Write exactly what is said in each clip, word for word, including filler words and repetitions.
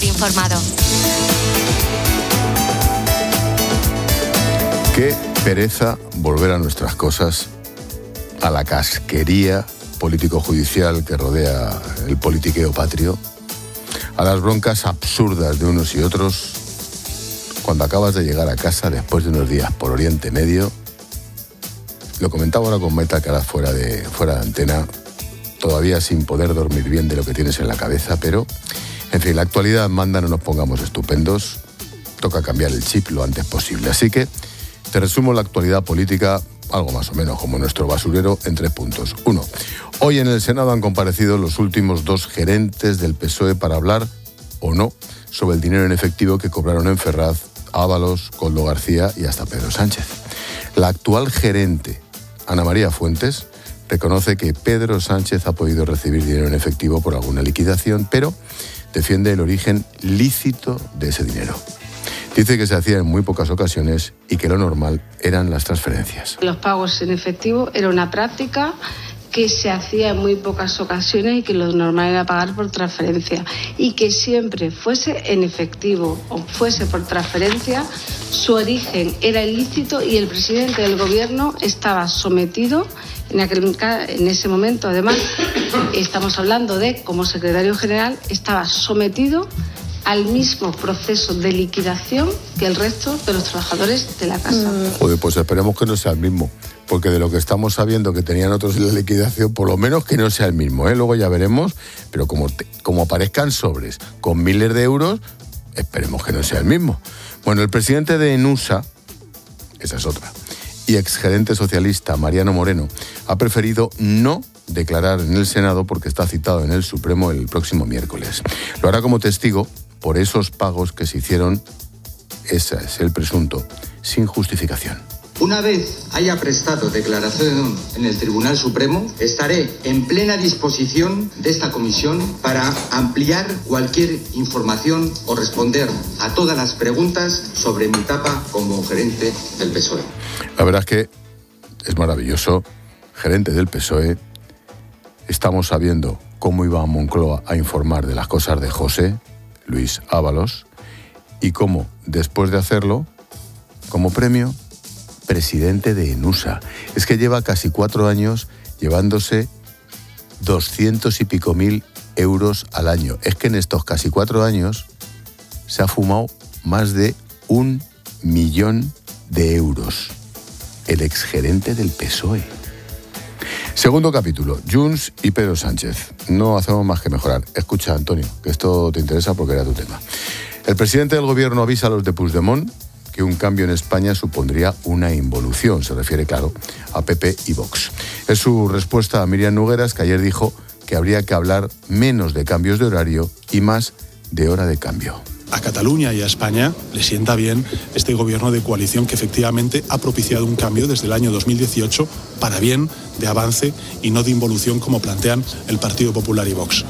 estar informado. Qué pereza volver a nuestras cosas, a la casquería político-judicial que rodea el politiqueo patrio, a las broncas absurdas de unos y otros, cuando acabas de llegar a casa después de unos días por Oriente Medio. Lo comentaba ahora con Maite Alcaraz fuera de, fuera de antena, todavía sin poder dormir bien de lo que tienes en la cabeza, pero, en fin, la actualidad manda, no nos pongamos estupendos, toca cambiar el chip lo antes posible. Así que te resumo la actualidad política, algo más o menos como nuestro basurero, en tres puntos. Uno, hoy en el Senado han comparecido los últimos dos gerentes del P S O E para hablar, o no, sobre el dinero en efectivo que cobraron en Ferraz Ábalos, Koldo García y hasta Pedro Sánchez. La actual gerente, Ana María Fuentes, reconoce que Pedro Sánchez ha podido recibir dinero en efectivo por alguna liquidación, pero defiende el origen lícito de ese dinero. Dice que se hacía en muy pocas ocasiones y que lo normal eran las transferencias. Los pagos en efectivo era una práctica que se hacía en muy pocas ocasiones y que lo normal era pagar por transferencia. Y que siempre fuese en efectivo o fuese por transferencia, su origen era ilícito y el presidente del gobierno estaba sometido, en, aquel, en ese momento además, estamos hablando de como secretario general, estaba sometido al mismo proceso de liquidación que el resto de los trabajadores de la casa. Joder, pues esperemos que no sea el mismo, porque de lo que estamos sabiendo que tenían otros en la liquidación, por lo menos que no sea el mismo, ¿eh? Luego ya veremos, pero como, te, como aparezcan sobres con miles de euros, esperemos que no sea el mismo. Bueno, el presidente de ENUSA, esa es otra, y exgerente socialista Mariano Moreno, ha preferido no declarar en el Senado porque está citado en el Supremo el próximo miércoles. Lo hará como testigo por esos pagos que se hicieron, ese es el presunto, sin justificación. Una vez haya prestado declaración en el Tribunal Supremo, estaré en plena disposición de esta comisión para ampliar cualquier información o responder a todas las preguntas sobre mi etapa como gerente del P S O E. La verdad es que es maravilloso, gerente del P S O E. Estamos sabiendo cómo iba a Moncloa a informar de las cosas de José Luis Ábalos y cómo, después de hacerlo, como premio, presidente de ENUSA. Es que lleva casi cuatro años llevándose doscientos y pico mil euros al año. Es que en estos casi cuatro años se ha fumado más de un millón de euros. El exgerente del P S O E. Segundo capítulo, Junts y Pedro Sánchez. No hacemos más que mejorar. Escucha, Antonio, que esto te interesa porque era tu tema. El presidente del gobierno avisa a los de Puigdemont que un cambio en España supondría una involución. Se refiere, claro, a P P y Vox. Es su respuesta a Míriam Nogueras, que ayer dijo que habría que hablar menos de cambios de horario y más de hora de cambio. A Cataluña y a España le sienta bien este gobierno de coalición que efectivamente ha propiciado un cambio desde el año dos mil dieciocho para bien, de avance y no de involución como plantean el Partido Popular y Vox.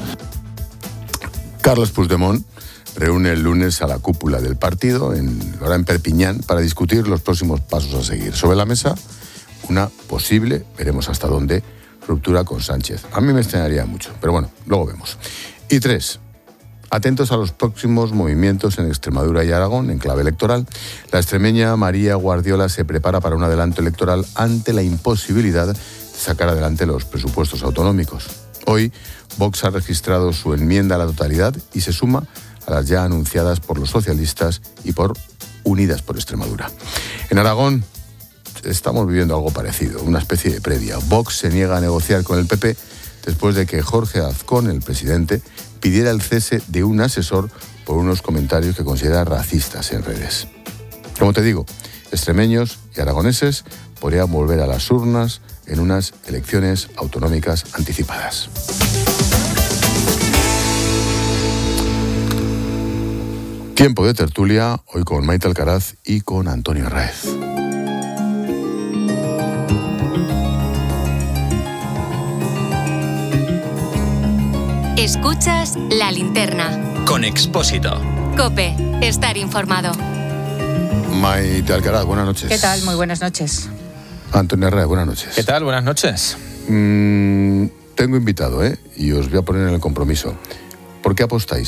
Carles Puigdemont reúne el lunes a la cúpula del partido, en, ahora en Perpiñán, para discutir los próximos pasos a seguir. Sobre la mesa, una posible, veremos hasta dónde, ruptura con Sánchez. A mí me extrañaría mucho, pero bueno, luego vemos. Y tres, atentos a los próximos movimientos en Extremadura y Aragón, en clave electoral. La extremeña María Guardiola se prepara para un adelanto electoral ante la imposibilidad de sacar adelante los presupuestos autonómicos. Hoy, Vox ha registrado su enmienda a la totalidad y se suma a las ya anunciadas por los socialistas y por Unidas por Extremadura. En Aragón estamos viviendo algo parecido, una especie de previa. Vox se niega a negociar con el P P después de que Jorge Azcón, el presidente, pidiera el cese de un asesor por unos comentarios que considera racistas en redes. Como te digo, extremeños y aragoneses podrían volver a las urnas en unas elecciones autonómicas anticipadas. Tiempo de tertulia, hoy con Maite Alcaraz y con Antonio Arraez. Escuchas La Linterna. Con Expósito. COPE, estar informado. Maite Alcaraz, buenas noches. ¿Qué tal? Muy buenas noches. Antonio Arraez, buenas noches. ¿Qué tal? Buenas noches. Mm, tengo invitado, ¿eh? Y os voy a poner en el compromiso. ¿Por qué apostáis?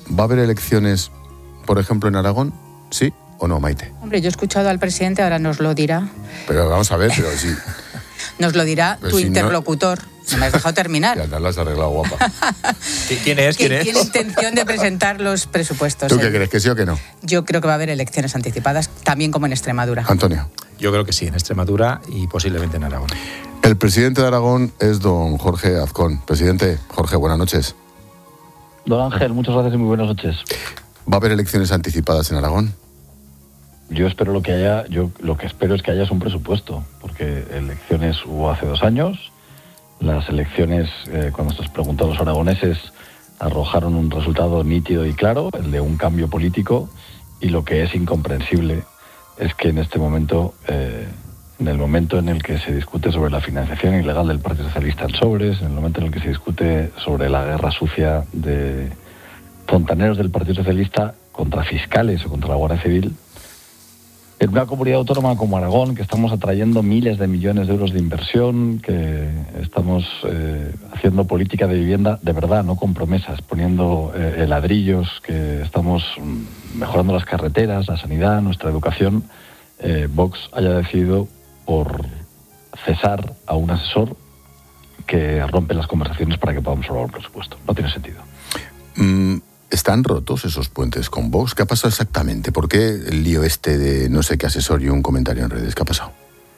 ¿Va a haber elecciones, por ejemplo, en Aragón? ¿Sí o no, Maite? Hombre, yo he escuchado al presidente, ahora nos lo dirá. Pero vamos a ver, pero sí. Nos lo dirá pero tu si interlocutor. No... no me has dejado terminar. Ya te la has arreglado, guapa. ¿Quién es? ¿Quién es? Tiene intención de presentar los presupuestos. ¿Tú qué crees, que sí o que no? Yo creo que va a haber elecciones anticipadas, también como en Extremadura. Antonio. Yo creo que sí, en Extremadura y posiblemente en Aragón. El presidente de Aragón es don Jorge Azcón. Presidente, Jorge, buenas noches. Don Ángel, muchas gracias y muy buenas noches. ¿Va a haber elecciones anticipadas en Aragón? Yo espero lo que haya, yo lo que espero es que haya un presupuesto, porque elecciones hubo hace dos años. Las elecciones, eh, cuando se les preguntó a los aragoneses, arrojaron un resultado nítido y claro, el de un cambio político, y lo que es incomprensible es que en este momento, eh, en el momento en el que se discute sobre la financiación ilegal del Partido Socialista en sobres, en el momento en el que se discute sobre la guerra sucia de fontaneros del Partido Socialista contra fiscales o contra la Guardia Civil, en una comunidad autónoma como Aragón, que estamos atrayendo miles de millones de euros de inversión, que estamos eh, haciendo política de vivienda de verdad, no con promesas, poniendo eh, ladrillos, que estamos mejorando las carreteras, la sanidad, nuestra educación, eh, Vox haya decidido por cesar a un asesor que rompe las conversaciones para que podamos aprobar un presupuesto. No tiene sentido. Mm. ¿Están rotos esos puentes con Vox? ¿Qué ha pasado exactamente? ¿Por qué el lío este de no sé qué asesor y un comentario en redes? ¿Qué ha pasado?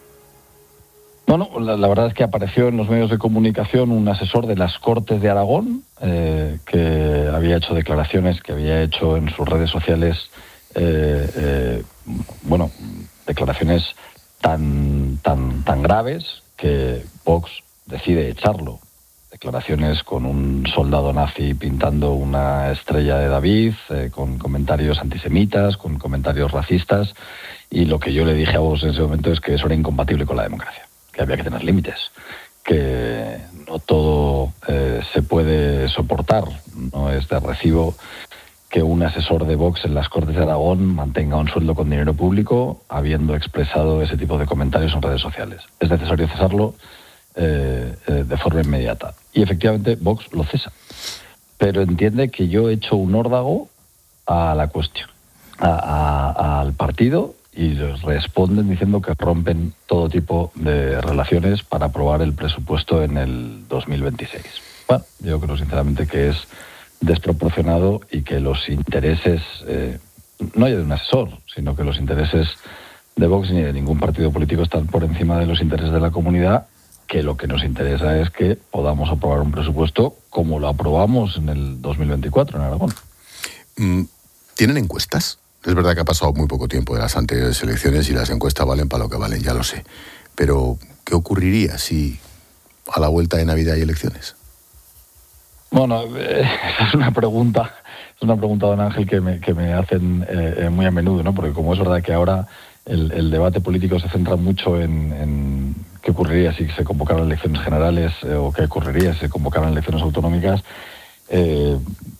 Bueno, la, la verdad es que apareció en los medios de comunicación un asesor de las Cortes de Aragón eh, que había hecho declaraciones, que había hecho en sus redes sociales, eh, eh, bueno, declaraciones tan, tan, tan graves que Vox decide echarlo. Declaraciones con un soldado nazi pintando una estrella de David, eh, con comentarios antisemitas, con comentarios racistas, y lo que yo le dije a vos en ese momento es que eso era incompatible con la democracia, que había que tener límites, que no todo eh, se puede soportar, no es de recibo que un asesor de Vox en las Cortes de Aragón mantenga un sueldo con dinero público habiendo expresado ese tipo de comentarios en redes sociales. Es necesario cesarlo Eh, eh, de forma inmediata. Y efectivamente Vox lo cesa. Pero entiende que yo he hecho un órdago a la cuestión, a, a, al partido, y les responden diciendo que rompen todo tipo de relaciones para aprobar el presupuesto en el dos mil veintiséis. Bueno, yo creo sinceramente que es desproporcionado y que los intereses, eh, no ya de un asesor, sino que los intereses de Vox ni de ningún partido político están por encima de los intereses de la comunidad, que lo que nos interesa es que podamos aprobar un presupuesto como lo aprobamos en el dos mil veinticuatro en Aragón. ¿Tienen encuestas? Es verdad que ha pasado muy poco tiempo de las anteriores elecciones y las encuestas valen para lo que valen, ya lo sé. Pero, ¿qué ocurriría si a la vuelta de Navidad hay elecciones? Bueno, eh, es una pregunta, es una pregunta, don Ángel, que me, que me hacen eh, muy a menudo, ¿no? Porque como es verdad que ahora el, el debate político se centra mucho en, en qué ocurriría si se convocaran elecciones generales eh, o qué ocurriría si se convocaran elecciones autonómicas, eh,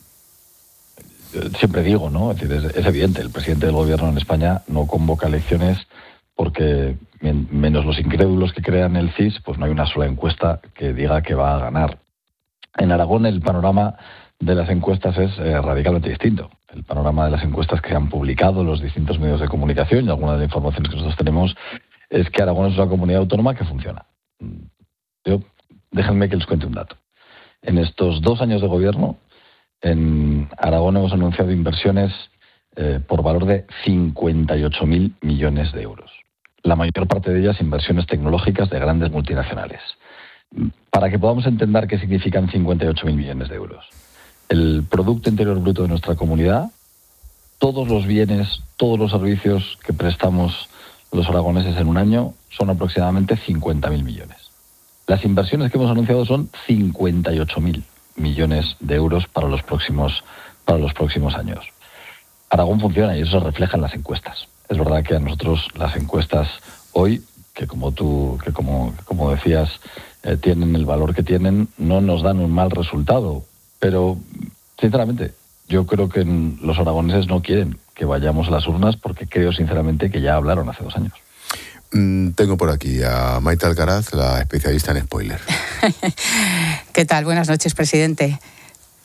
siempre digo, ¿no? Es decir, es, es evidente, el presidente del gobierno en España no convoca elecciones porque, menos los incrédulos que crean el C I S, pues no hay una sola encuesta que diga que va a ganar. En Aragón el panorama de las encuestas es eh, radicalmente distinto. El panorama de las encuestas que se han publicado en los distintos medios de comunicación y algunas de las informaciones que nosotros tenemos es que Aragón es una comunidad autónoma que funciona. Yo, déjenme que les cuente un dato. En estos dos años de gobierno, en Aragón hemos anunciado inversiones eh, por valor de cincuenta y ocho mil millones de euros. La mayor parte de ellas inversiones tecnológicas de grandes multinacionales. Para que podamos entender qué significan cincuenta y ocho mil millones de euros. El Producto Interior Bruto de nuestra comunidad, todos los bienes, todos los servicios que prestamos los aragoneses en un año son aproximadamente cincuenta mil millones. Las inversiones que hemos anunciado son cincuenta y ocho mil millones de euros para los próximos, para los próximos años. Aragón funciona y eso se refleja en las encuestas. Es verdad que a nosotros las encuestas hoy, que como tú, que como, como decías, eh, tienen el valor que tienen, no nos dan un mal resultado. Pero, sinceramente, yo creo que los aragoneses no quieren que vayamos a las urnas porque creo, sinceramente, que ya hablaron hace dos años. Mm, tengo por aquí a Maite Alcaraz, la especialista en spoiler. ¿Qué tal? Buenas noches, presidente.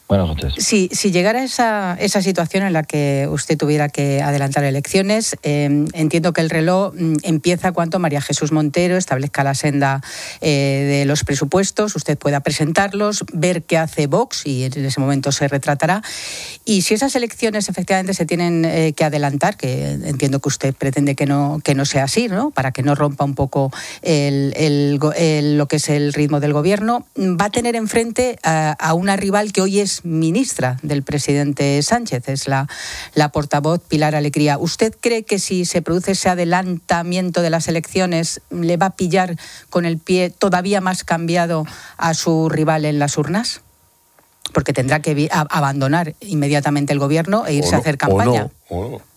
Buenas noches. Si, si llegara esa, esa situación en la que usted tuviera que adelantar elecciones, eh, entiendo que el reloj empieza cuando María Jesús Montero establezca la senda eh, de los presupuestos, usted pueda presentarlos, ver qué hace Vox y en ese momento se retratará. Y si esas elecciones efectivamente se tienen eh, que adelantar, que entiendo que usted pretende que no, que no sea así, ¿no?, para que no rompa un poco el, el, el, lo que es el ritmo del gobierno, va a tener enfrente a, a una rival que hoy es ministra del presidente Sánchez, es la, la portavoz Pilar Alegría. ¿Usted cree que si se produce ese adelantamiento de las elecciones le va a pillar con el pie todavía más cambiado a su rival en las urnas? Porque tendrá que vi- a- abandonar inmediatamente el gobierno e irse no, a hacer campaña. O no, o no.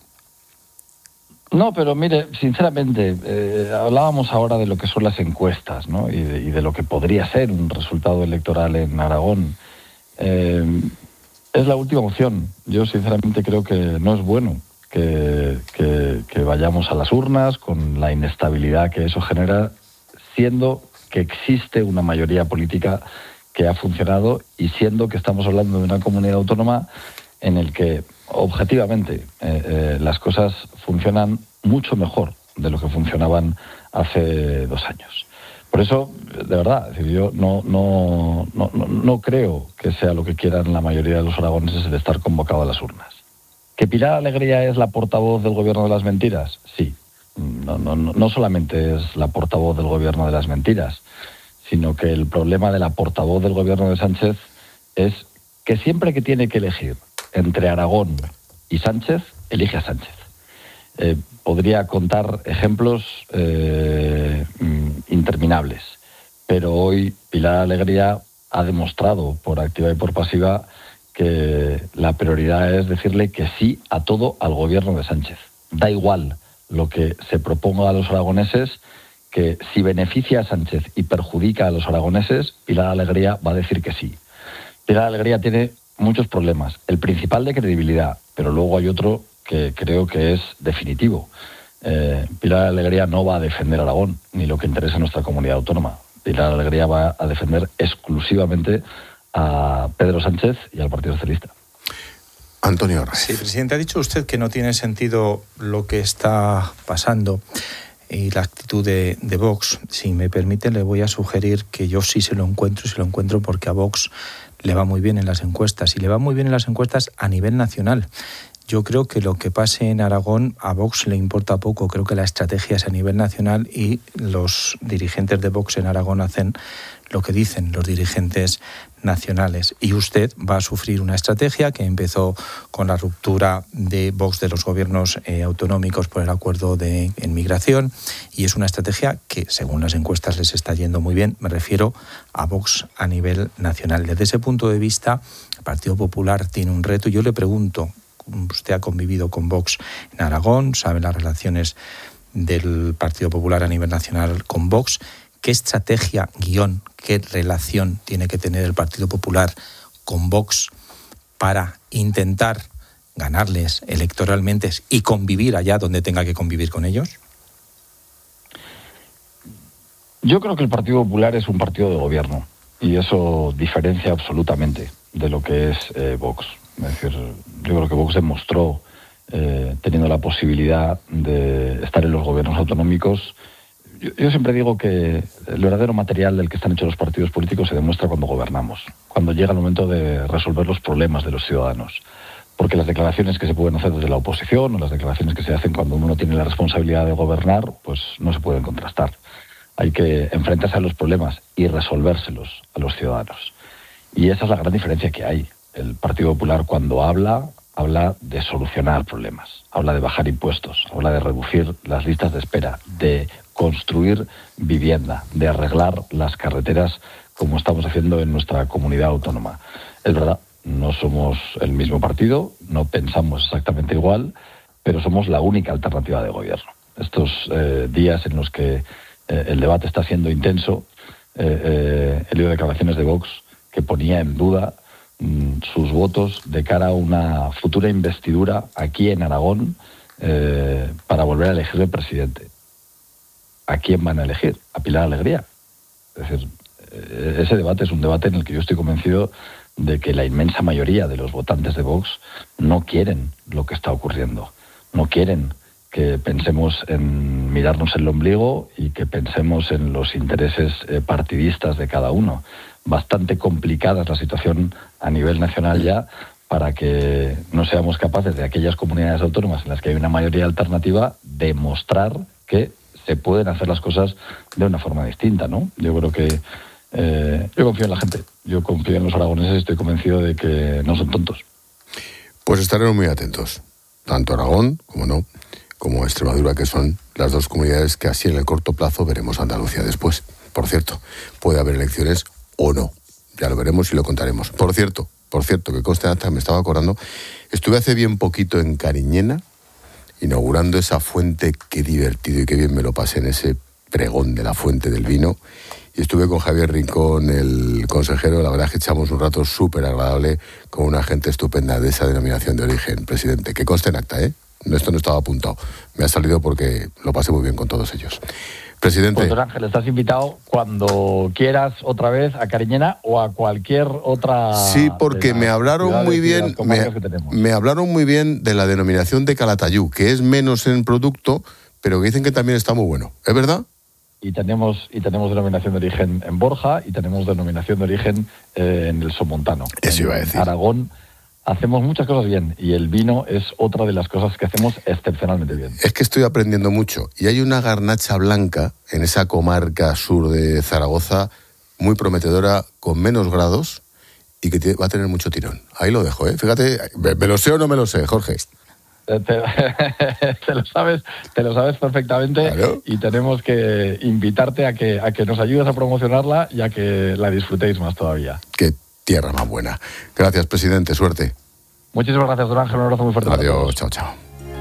No, pero mire, sinceramente, eh, hablábamos ahora de lo que son las encuestas, ¿no?, y de, y de lo que podría ser un resultado electoral en Aragón. Eh, es la última opción. Yo sinceramente creo que no es bueno que, que, que vayamos a las urnas con la inestabilidad que eso genera, siendo que existe una mayoría política que ha funcionado y siendo que estamos hablando de una comunidad autónoma en el que objetivamente eh, eh, las cosas funcionan mucho mejor de lo que funcionaban hace dos años. Por eso, de verdad, es decir, yo no, no, no, no creo que sea lo que quieran la mayoría de los aragoneses el estar convocado a las urnas. ¿Que Pilar Alegría es la portavoz del gobierno de las mentiras? Sí. No, no, no solamente es la portavoz del gobierno de las mentiras, sino que el problema de la portavoz del gobierno de Sánchez es que siempre que tiene que elegir entre Aragón y Sánchez, elige a Sánchez. Eh, podría contar ejemplos eh, interminables, pero hoy Pilar Alegría ha demostrado por activa y por pasiva que la prioridad es decirle que sí a todo al gobierno de Sánchez. Da igual lo que se proponga a los aragoneses, que si beneficia a Sánchez y perjudica a los aragoneses, Pilar Alegría va a decir que sí. Pilar Alegría tiene muchos problemas, el principal de credibilidad, pero luego hay otro que creo que es definitivo. Eh, Pilar Alegría no va a defender Aragón, ni lo que interesa a nuestra comunidad autónoma. Pilar Alegría va a defender exclusivamente a Pedro Sánchez y al Partido Socialista. Antonio Reyes. Sí, presidente, ha dicho usted que no tiene sentido lo que está pasando y la actitud de, de Vox. Si me permite, le voy a sugerir que yo sí se lo encuentro, y se lo encuentro porque a Vox le va muy bien en las encuestas, y le va muy bien en las encuestas a nivel nacional. Yo creo que lo que pase en Aragón a Vox le importa poco. Creo que la estrategia es a nivel nacional y los dirigentes de Vox en Aragón hacen lo que dicen los dirigentes nacionales. Y usted va a sufrir una estrategia que empezó con la ruptura de Vox de los gobiernos eh, autonómicos por el acuerdo de en migración, y es una estrategia que, según las encuestas, les está yendo muy bien. Me refiero a Vox a nivel nacional. Desde ese punto de vista, el Partido Popular tiene un reto. Yo le pregunto, usted ha convivido con Vox en Aragón, sabe las relaciones del Partido Popular a nivel nacional con Vox. ¿Qué estrategia, guión, qué relación tiene que tener el Partido Popular con Vox para intentar ganarles electoralmente y convivir allá donde tenga que convivir con ellos? Yo creo que el Partido Popular es un partido de gobierno y eso diferencia absolutamente de lo que es eh, Vox. Es decir, yo creo que Vox demostró, eh, teniendo la posibilidad de estar en los gobiernos autonómicos. Yo, yo siempre digo que el verdadero material del que están hechos los partidos políticos se demuestra cuando gobernamos, cuando llega el momento de resolver los problemas de los ciudadanos. Porque las declaraciones que se pueden hacer desde la oposición o las declaraciones que se hacen cuando uno tiene la responsabilidad de gobernar, pues no se pueden contrastar. Hay que enfrentarse a los problemas y resolvérselos a los ciudadanos. Y esa es la gran diferencia que hay. El Partido Popular, cuando habla, habla de solucionar problemas, habla de bajar impuestos, habla de reducir las listas de espera, de construir vivienda, de arreglar las carreteras como estamos haciendo en nuestra comunidad autónoma. Es verdad, no somos el mismo partido, no pensamos exactamente igual, pero somos la única alternativa de gobierno. Estos eh, días en los que eh, el debate está siendo intenso, eh, eh, he leído declaraciones de Vox que ponía en duda sus votos de cara a una futura investidura aquí en Aragón eh, para volver a elegir el presidente. ¿A quién van a elegir? ¿A Pilar Alegría? Es decir, ese debate es un debate en el que yo estoy convencido de que la inmensa mayoría de los votantes de Vox no quieren lo que está ocurriendo, no quieren que pensemos en mirarnos el ombligo y que pensemos en los intereses eh, partidistas de cada uno. Bastante complicada es la situación a nivel nacional ya para que no seamos capaces de aquellas comunidades autónomas en las que hay una mayoría alternativa demostrar que se pueden hacer las cosas de una forma distinta, ¿no? Yo creo que eh, yo confío en la gente, yo confío en los aragoneses y estoy convencido de que no son tontos. Pues estaremos muy atentos, tanto Aragón, como no, como Extremadura, que son las dos comunidades que así en el corto plazo veremos Andalucía después. Por cierto, puede haber elecciones o no, ya lo veremos y lo contaremos. Por cierto, por cierto, que conste acta, me estaba acordando, estuve hace bien poquito en Cariñena, inaugurando esa fuente, qué divertido y qué bien me lo pasé en ese pregón de la fuente del vino, y estuve con Javier Rincón, el consejero, la verdad es que echamos un rato súper agradable con una gente estupenda de esa denominación de origen, presidente, que conste en acta, ¿eh? Esto no estaba apuntado, me ha salido porque lo pasé muy bien con todos ellos. Presidente. Pues, Ángel, estás invitado cuando quieras otra vez a Cariñena o a cualquier otra. Sí, porque me hablaron muy bien, me, me hablaron muy bien de la denominación de Calatayud, que es menos en producto, pero que dicen que también está muy bueno. ¿Es verdad? Y tenemos y tenemos denominación de origen en Borja y tenemos denominación de origen eh, en el Somontano. Eso iba a decir. En Aragón hacemos muchas cosas bien y el vino es otra de las cosas que hacemos excepcionalmente bien. Es que estoy aprendiendo mucho y hay una garnacha blanca en esa comarca sur de Zaragoza muy prometedora, con menos grados y que va a tener mucho tirón. Ahí lo dejo, ¿eh? Fíjate, ¿me lo sé o no me lo sé, Jorge? Te, te, lo sabes, te lo sabes perfectamente. Claro. Y tenemos que invitarte a que, a que nos ayudes a promocionarla y a que la disfrutéis más todavía. Qué tierra más buena. Gracias, presidente, suerte. Muchísimas gracias, don Ángel, un abrazo muy fuerte. Adiós, chao, chao.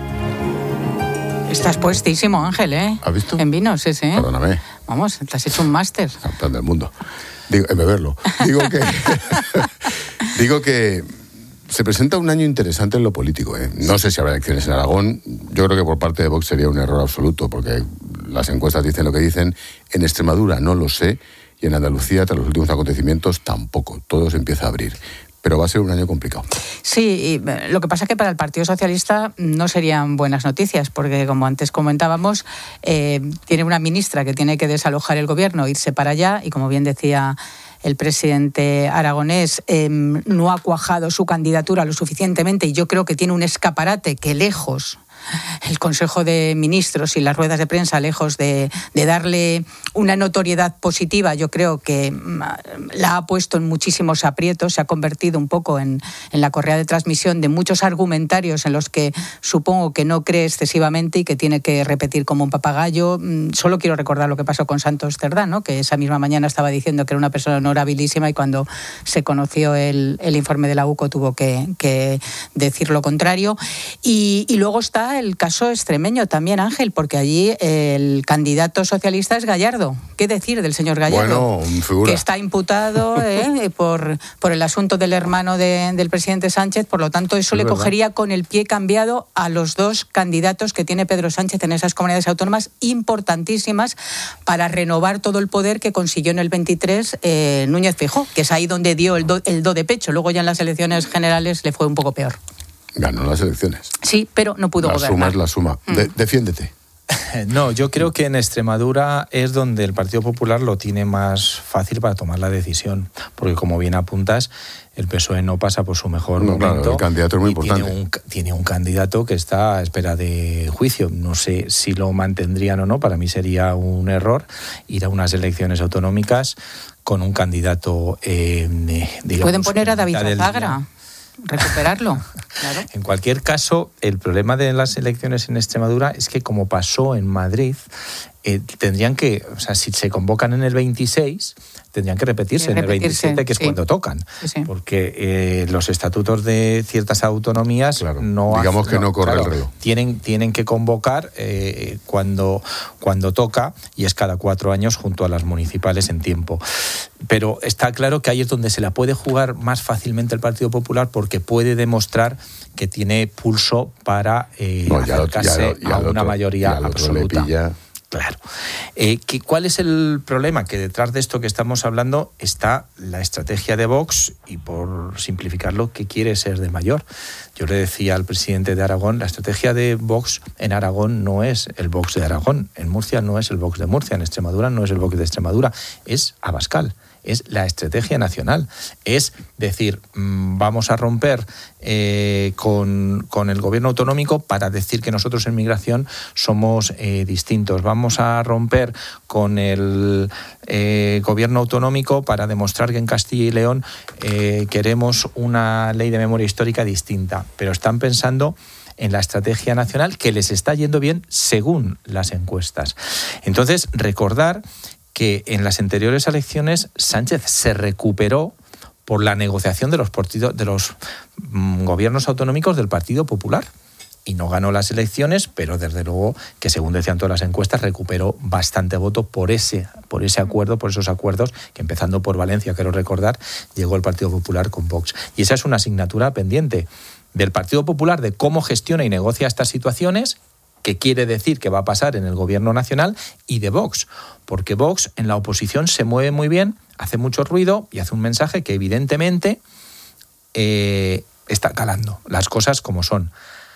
Estás puestísimo, Ángel, ¿eh? ¿Has visto? En vinos, sí, sí. Perdóname. Vamos, te has hecho un máster. Campeón del mundo. Digo, en beberlo. Digo que... digo que... se presenta un año interesante en lo político, ¿eh? No sé si habrá elecciones en Aragón. Yo creo que por parte de Vox sería un error absoluto, porque las encuestas dicen lo que dicen. En Extremadura no lo sé, y en Andalucía, tras los últimos acontecimientos, tampoco. Todo se empieza a abrir. Pero va a ser un año complicado. Sí, y lo que pasa es que para el Partido Socialista no serían buenas noticias, porque como antes comentábamos, eh, tiene una ministra que tiene que desalojar el gobierno, irse para allá, y como bien decía el presidente aragonés, eh, no ha cuajado su candidatura lo suficientemente, y yo creo que tiene un escaparate que lejos, el Consejo de Ministros y las ruedas de prensa, lejos de, de darle una notoriedad positiva, yo creo que la ha puesto en muchísimos aprietos, se ha convertido un poco en, en la correa de transmisión de muchos argumentarios en los que supongo que no cree excesivamente y que tiene que repetir como un papagayo. Solo quiero recordar lo que pasó con Santos Cerdá, ¿no? Que esa misma mañana estaba diciendo que era una persona honorabilísima y cuando se conoció el, el informe de la U C O tuvo que, que decir lo contrario. Y, y luego está el caso extremeño también, Ángel, porque allí el candidato socialista es Gallardo. ¿Qué decir del señor Gallardo? Bueno, figura. Que está imputado eh, por, por el asunto del hermano de, del presidente Sánchez, por lo tanto eso es le verdad. Cogería con el pie cambiado a los dos candidatos que tiene Pedro Sánchez en esas comunidades autónomas importantísimas para renovar todo el poder que consiguió en el veintitrés eh, Núñez Feijóo, que es ahí donde dio el do, el do de pecho. Luego ya en las elecciones generales le fue un poco peor. Ganó las elecciones. Sí, pero no pudo la gobernar. La suma es la suma. Mm. De, defiéndete. No, yo creo que en Extremadura es donde el Partido Popular lo tiene más fácil para tomar la decisión, porque como bien apuntas, el P S O E no pasa por su mejor no, momento. Claro, el candidato es muy importante. Tiene un, tiene un candidato que está a espera de juicio. No sé si lo mantendrían o no, para mí sería un error ir a unas elecciones autonómicas con un candidato, eh, digamos... Pueden poner a David Azagra. Recuperarlo, claro. En cualquier caso, el problema de las elecciones en Extremadura es que, como pasó en Madrid, eh, tendrían que, o sea, si se convocan en el veintiséis, tendrían que repetirse, repetirse en el veintisiete, que es sí. cuando tocan, sí, sí. porque eh, los estatutos de ciertas autonomías claro. no digamos hacen, que no corre claro, el reloj. Tienen, tienen que convocar eh, cuando, cuando toca, y es cada cuatro años junto a las municipales en tiempo. Pero está claro que ahí es donde se la puede jugar más fácilmente el Partido Popular, porque puede demostrar que tiene pulso para eh, no, acercarse lo, ya lo, ya a una otro, mayoría absoluta. claro. Eh, ¿qué, ¿Cuál es el problema? Que detrás de esto que estamos hablando está la estrategia de Vox y, por simplificarlo, que quiere ser de mayor. Yo le decía al presidente de Aragón, la estrategia de Vox en Aragón no es el Vox de Aragón, en Murcia no es el Vox de Murcia, en Extremadura no es el Vox de Extremadura, es Abascal. Es la estrategia nacional. Es decir, vamos a romper eh, con, con el gobierno autonómico para decir que nosotros en migración somos eh, distintos. Vamos a romper con el eh, gobierno autonómico para demostrar que en Castilla y León eh, queremos una ley de memoria histórica distinta. Pero están pensando en la estrategia nacional que les está yendo bien según las encuestas. Entonces, recordar que en las anteriores elecciones Sánchez se recuperó por la negociación de los partidos, de los mm, gobiernos autonómicos del Partido Popular. Y no ganó las elecciones, pero desde luego que, según decían todas las encuestas, recuperó bastante voto por ese, por ese acuerdo, por esos acuerdos, que empezando por Valencia, quiero recordar, llegó el Partido Popular con Vox. Y esa es una asignatura pendiente del Partido Popular, de cómo gestiona y negocia estas situaciones, que quiere decir que va a pasar en el gobierno nacional, y de Vox, porque Vox en la oposición se mueve muy bien, hace mucho ruido y hace un mensaje que evidentemente eh, está calando las cosas como son.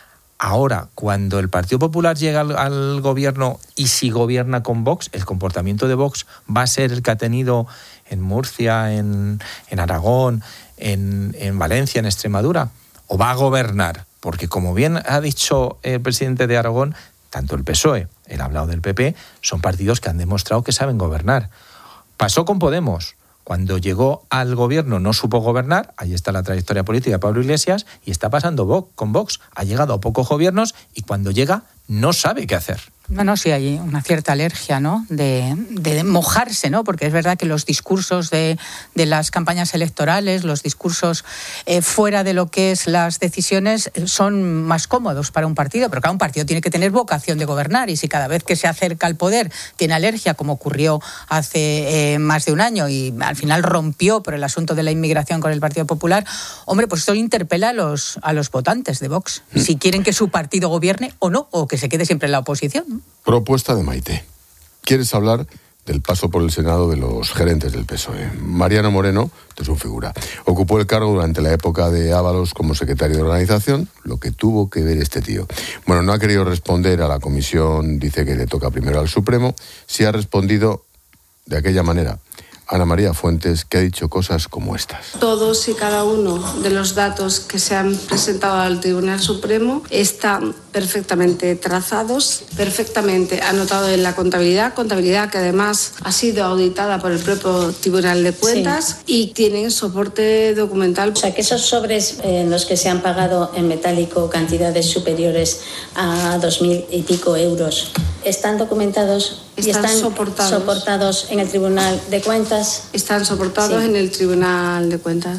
Ahora, cuando el Partido Popular llega al, al gobierno y si gobierna con Vox, el comportamiento de Vox va a ser el que ha tenido en Murcia, en, en Aragón, en, en Valencia, en Extremadura, o va a gobernar. Porque, como bien ha dicho el presidente de Aragón, tanto el P S O E, él ha hablado del P P, son partidos que han demostrado que saben gobernar. Pasó con Podemos. Cuando llegó al gobierno no supo gobernar, ahí está la trayectoria política de Pablo Iglesias, y está pasando con Vox. Ha llegado a pocos gobiernos y cuando llega no sabe qué hacer. Bueno, sí, hay una cierta alergia, ¿no?, de, de mojarse, ¿no?, porque es verdad que los discursos de, de las campañas electorales, los discursos eh, fuera de lo que es las decisiones, son más cómodos para un partido, pero cada un partido tiene que tener vocación de gobernar, y si cada vez que se acerca al poder tiene alergia, como ocurrió hace eh, más de un año y al final rompió por el asunto de la inmigración con el Partido Popular, hombre, pues esto interpela a los, a los votantes de Vox, mm. si quieren que su partido gobierne o no, o que se quede siempre en la oposición. Propuesta de Maite. ¿Quieres hablar del paso por el Senado de los gerentes del P S O E? Mariano Moreno, de su figura, ocupó el cargo durante la época de Ábalos como secretario de organización, lo que tuvo que ver este tío. Bueno, no ha querido responder a la comisión, dice que le toca primero al Supremo, sí ha respondido de aquella manera. Ana María Fuentes, que ha dicho cosas como estas. Todos y cada uno de los datos que se han presentado al Tribunal Supremo están perfectamente trazados, perfectamente anotados en la contabilidad, contabilidad que además ha sido auditada por el propio Tribunal de Cuentas, sí, y tienen soporte documental. O sea, que esos sobres en los que se han pagado en metálico cantidades superiores a dos mil y pico euros, ¿están documentados y están, están soportados. soportados en el Tribunal de Cuentas? Están soportados sí. en el Tribunal de Cuentas.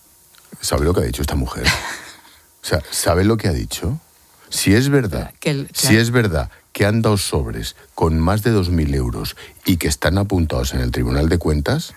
¿Sabe lo que ha dicho esta mujer? O sea, ¿sabe lo que ha dicho? Si es verdad, que el, claro. si es verdad que han dado sobres con más de dos mil euros y que están apuntados en el Tribunal de Cuentas,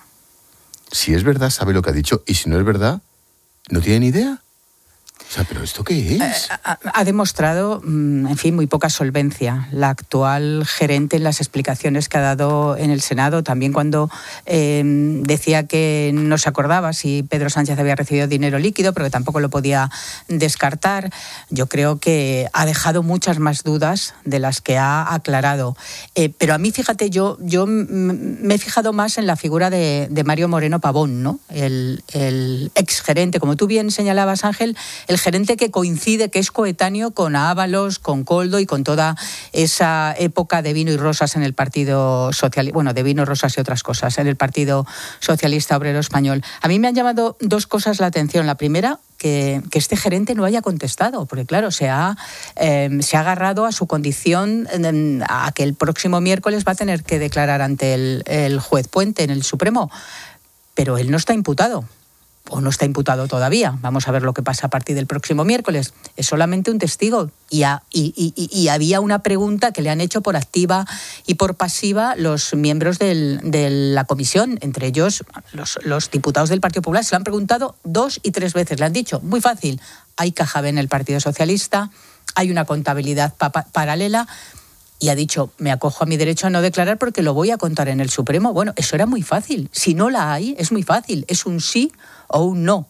si es verdad, sabe lo que ha dicho, y si no es verdad, no tiene ni idea. O sea, ¿pero esto qué es? Ha, ha demostrado, en fin, muy poca solvencia la actual gerente en las explicaciones que ha dado en el Senado. También cuando eh, decía que no se acordaba si Pedro Sánchez había recibido dinero líquido, pero que tampoco lo podía descartar. Yo creo que ha dejado muchas más dudas de las que ha aclarado. Eh, pero a mí, fíjate, yo, yo me he fijado más en la figura de, de Mario Moreno Pavón, ¿no? El, el exgerente, como tú bien señalabas, Ángel, el gerente que coincide, que es coetáneo con Ábalos, con Koldo y con toda esa época de vino y rosas en el Partido Socialista, bueno, de vino, rosas y otras cosas, en el Partido Socialista Obrero Español. A mí me han llamado dos cosas la atención. La primera, que, que este gerente no haya contestado, porque claro, se ha, eh, se ha agarrado a su condición, eh, a que el próximo miércoles va a tener que declarar ante el, el juez Puente en el Supremo, pero él no está imputado. O no está imputado todavía. Vamos a ver lo que pasa a partir del próximo miércoles. Es solamente un testigo. Y, a, y, y, y había una pregunta que le han hecho por activa y por pasiva los miembros del, de la comisión, entre ellos los, los diputados del Partido Popular. Se lo han preguntado dos y tres veces. Le han dicho, muy fácil, hay caja B en el Partido Socialista, hay una contabilidad pa- paralela. y ha dicho, me acojo a mi derecho a no declarar porque lo voy a contar en el Supremo. Bueno, eso era muy fácil. Si no la hay, es muy fácil. Es un sí o un no.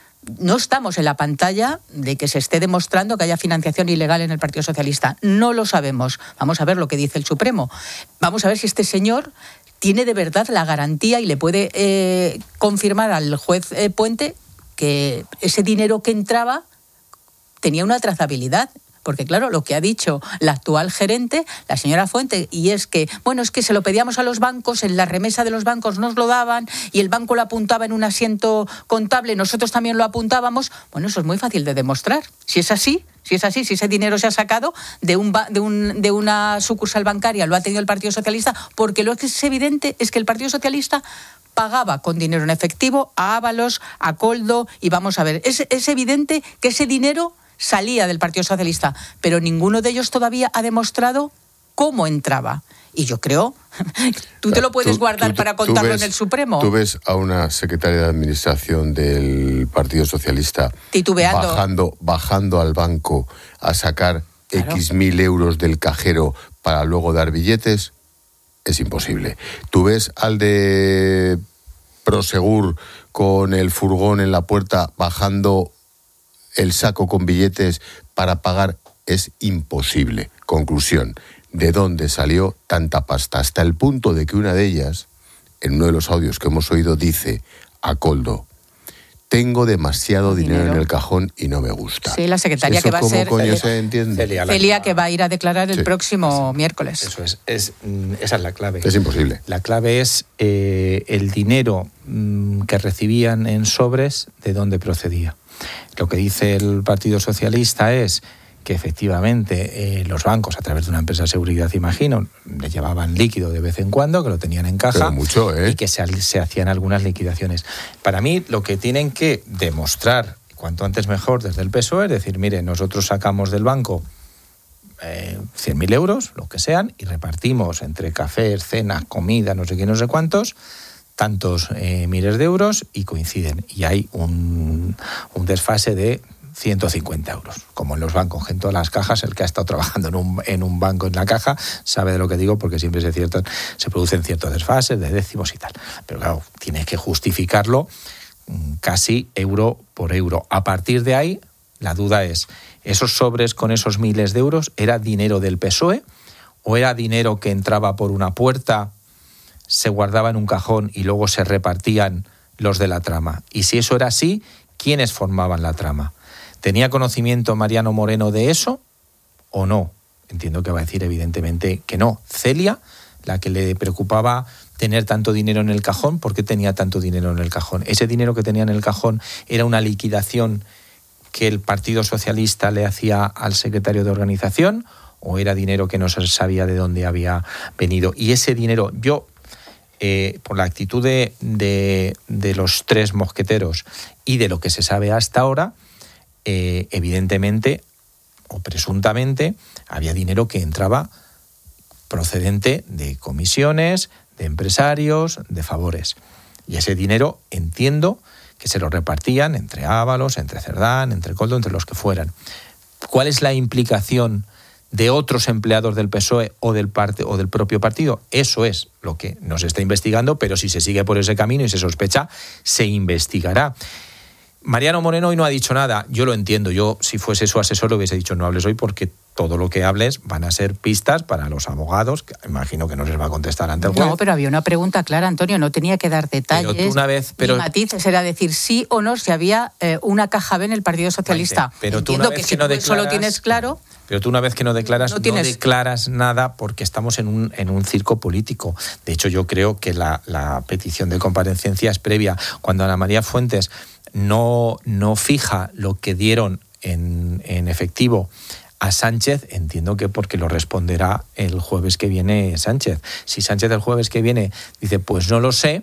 No estamos en la pantalla de que se esté demostrando que haya financiación ilegal en el Partido Socialista. No lo sabemos. Vamos a ver lo que dice el Supremo. Vamos a ver si este señor tiene de verdad la garantía y le puede eh, confirmar al juez eh, Puente que ese dinero que entraba tenía una trazabilidad. Porque, claro, lo que ha dicho la actual gerente, la señora Fuente, y es que, bueno, es que se lo pedíamos a los bancos, en la remesa de los bancos nos lo daban y el banco lo apuntaba en un asiento contable, nosotros también lo apuntábamos. Bueno, eso es muy fácil de demostrar. Si es así, si es así, si ese dinero se ha sacado de, un, de, un, de una sucursal bancaria, lo ha tenido el Partido Socialista, porque lo que es evidente es que el Partido Socialista pagaba con dinero en efectivo a Ábalos, a Koldo, y vamos a ver, es, es evidente que ese dinero salía del Partido Socialista, pero ninguno de ellos todavía ha demostrado cómo entraba. Y yo creo, tú te lo puedes tú, guardar tú, para contarlo ves, en el Supremo. Tú ves a una secretaria de Administración del Partido Socialista titubeando, bajando, bajando al banco a sacar claro. X mil euros del cajero para luego dar billetes. Es imposible. Tú ves al de Prosegur con el furgón en la puerta bajando el saco con billetes para pagar. Es imposible. Conclusión, ¿de dónde salió tanta pasta? Hasta el punto de que una de ellas, en uno de los audios que hemos oído, dice a Koldo, tengo demasiado dinero, dinero en el cajón y no me gusta. Sí, la secretaria ¿Eso que va a ser... ¿Cómo coño se entiende? Celia, Celia, que va a ir a declarar el sí, próximo sí, miércoles. Eso es, es, esa es la clave. Es imposible. La clave es eh, el dinero mmm, que recibían en sobres, de dónde procedía. Lo que dice el Partido Socialista es que efectivamente eh, los bancos, a través de una empresa de seguridad, imagino, le llevaban líquido de vez en cuando, que lo tenían en caja, pero mucho, ¿eh? y que se, se hacían algunas liquidaciones. Para mí, lo que tienen que demostrar, cuanto antes mejor, desde el P S O E, es decir, mire, nosotros sacamos del banco eh, cien mil euros, lo que sean, y repartimos entre cafés, cenas, comida, no sé qué, no sé cuántos, tantos eh, miles de euros, y coinciden. Y hay un, un desfase de ciento cincuenta euros, como en los bancos, en todas las cajas. El que ha estado trabajando en un, en un banco en la caja sabe de lo que digo, porque siempre se, cierto, se producen ciertos desfases de décimos y tal. Pero claro, tienes que justificarlo casi euro por euro. A partir de ahí, la duda es, ¿esos sobres con esos miles de euros era dinero del P S O E o era dinero que entraba por una puerta, se guardaba en un cajón y luego se repartían los de la trama? Y si eso era así, ¿quiénes formaban la trama? ¿Tenía conocimiento Mariano Moreno de eso o no? Entiendo que va a decir evidentemente que no. Celia, la que le preocupaba tener tanto dinero en el cajón, ¿por qué tenía tanto dinero en el cajón? ¿Ese dinero que tenía en el cajón era una liquidación que el Partido Socialista le hacía al secretario de organización o era dinero que no se sabía de dónde había venido? Y ese dinero, yo... Eh, por la actitud de, de, de los tres mosqueteros y de lo que se sabe hasta ahora, eh, evidentemente o presuntamente había dinero que entraba procedente de comisiones, de empresarios, de favores. Y ese dinero entiendo que se lo repartían entre Ábalos, entre Cerdán, entre Koldo, entre los que fueran. ¿Cuál es la implicación de otros empleados del P S O E o del, parte, o del propio partido? Eso es lo que nos está investigando, pero si se sigue por ese camino y se sospecha, se investigará. Mariano Moreno hoy no ha dicho nada. Yo lo entiendo. Yo, si fuese su asesor, le hubiese dicho no hables hoy, porque todo lo que hables van a ser pistas para los abogados, que imagino que no les va a contestar ante el juez. No, pero había una pregunta clara, Antonio, no tenía que dar detalles pero tú una vez, pero... ni matices, era decir sí o no si había eh, una caja B en el Partido Socialista. Pero tú Entiendo una vez que, que si no tú declaras, eso lo tienes claro... Pero tú una vez que no declaras, no, tienes... no declaras nada, porque estamos en un, en un circo político. De hecho, yo creo que la, la petición de comparecencia es previa. Cuando Ana María Fuentes no, no fija lo que dieron en, en efectivo a Sánchez, entiendo que porque lo responderá el jueves que viene Sánchez. Si Sánchez el jueves que viene dice, pues no lo sé,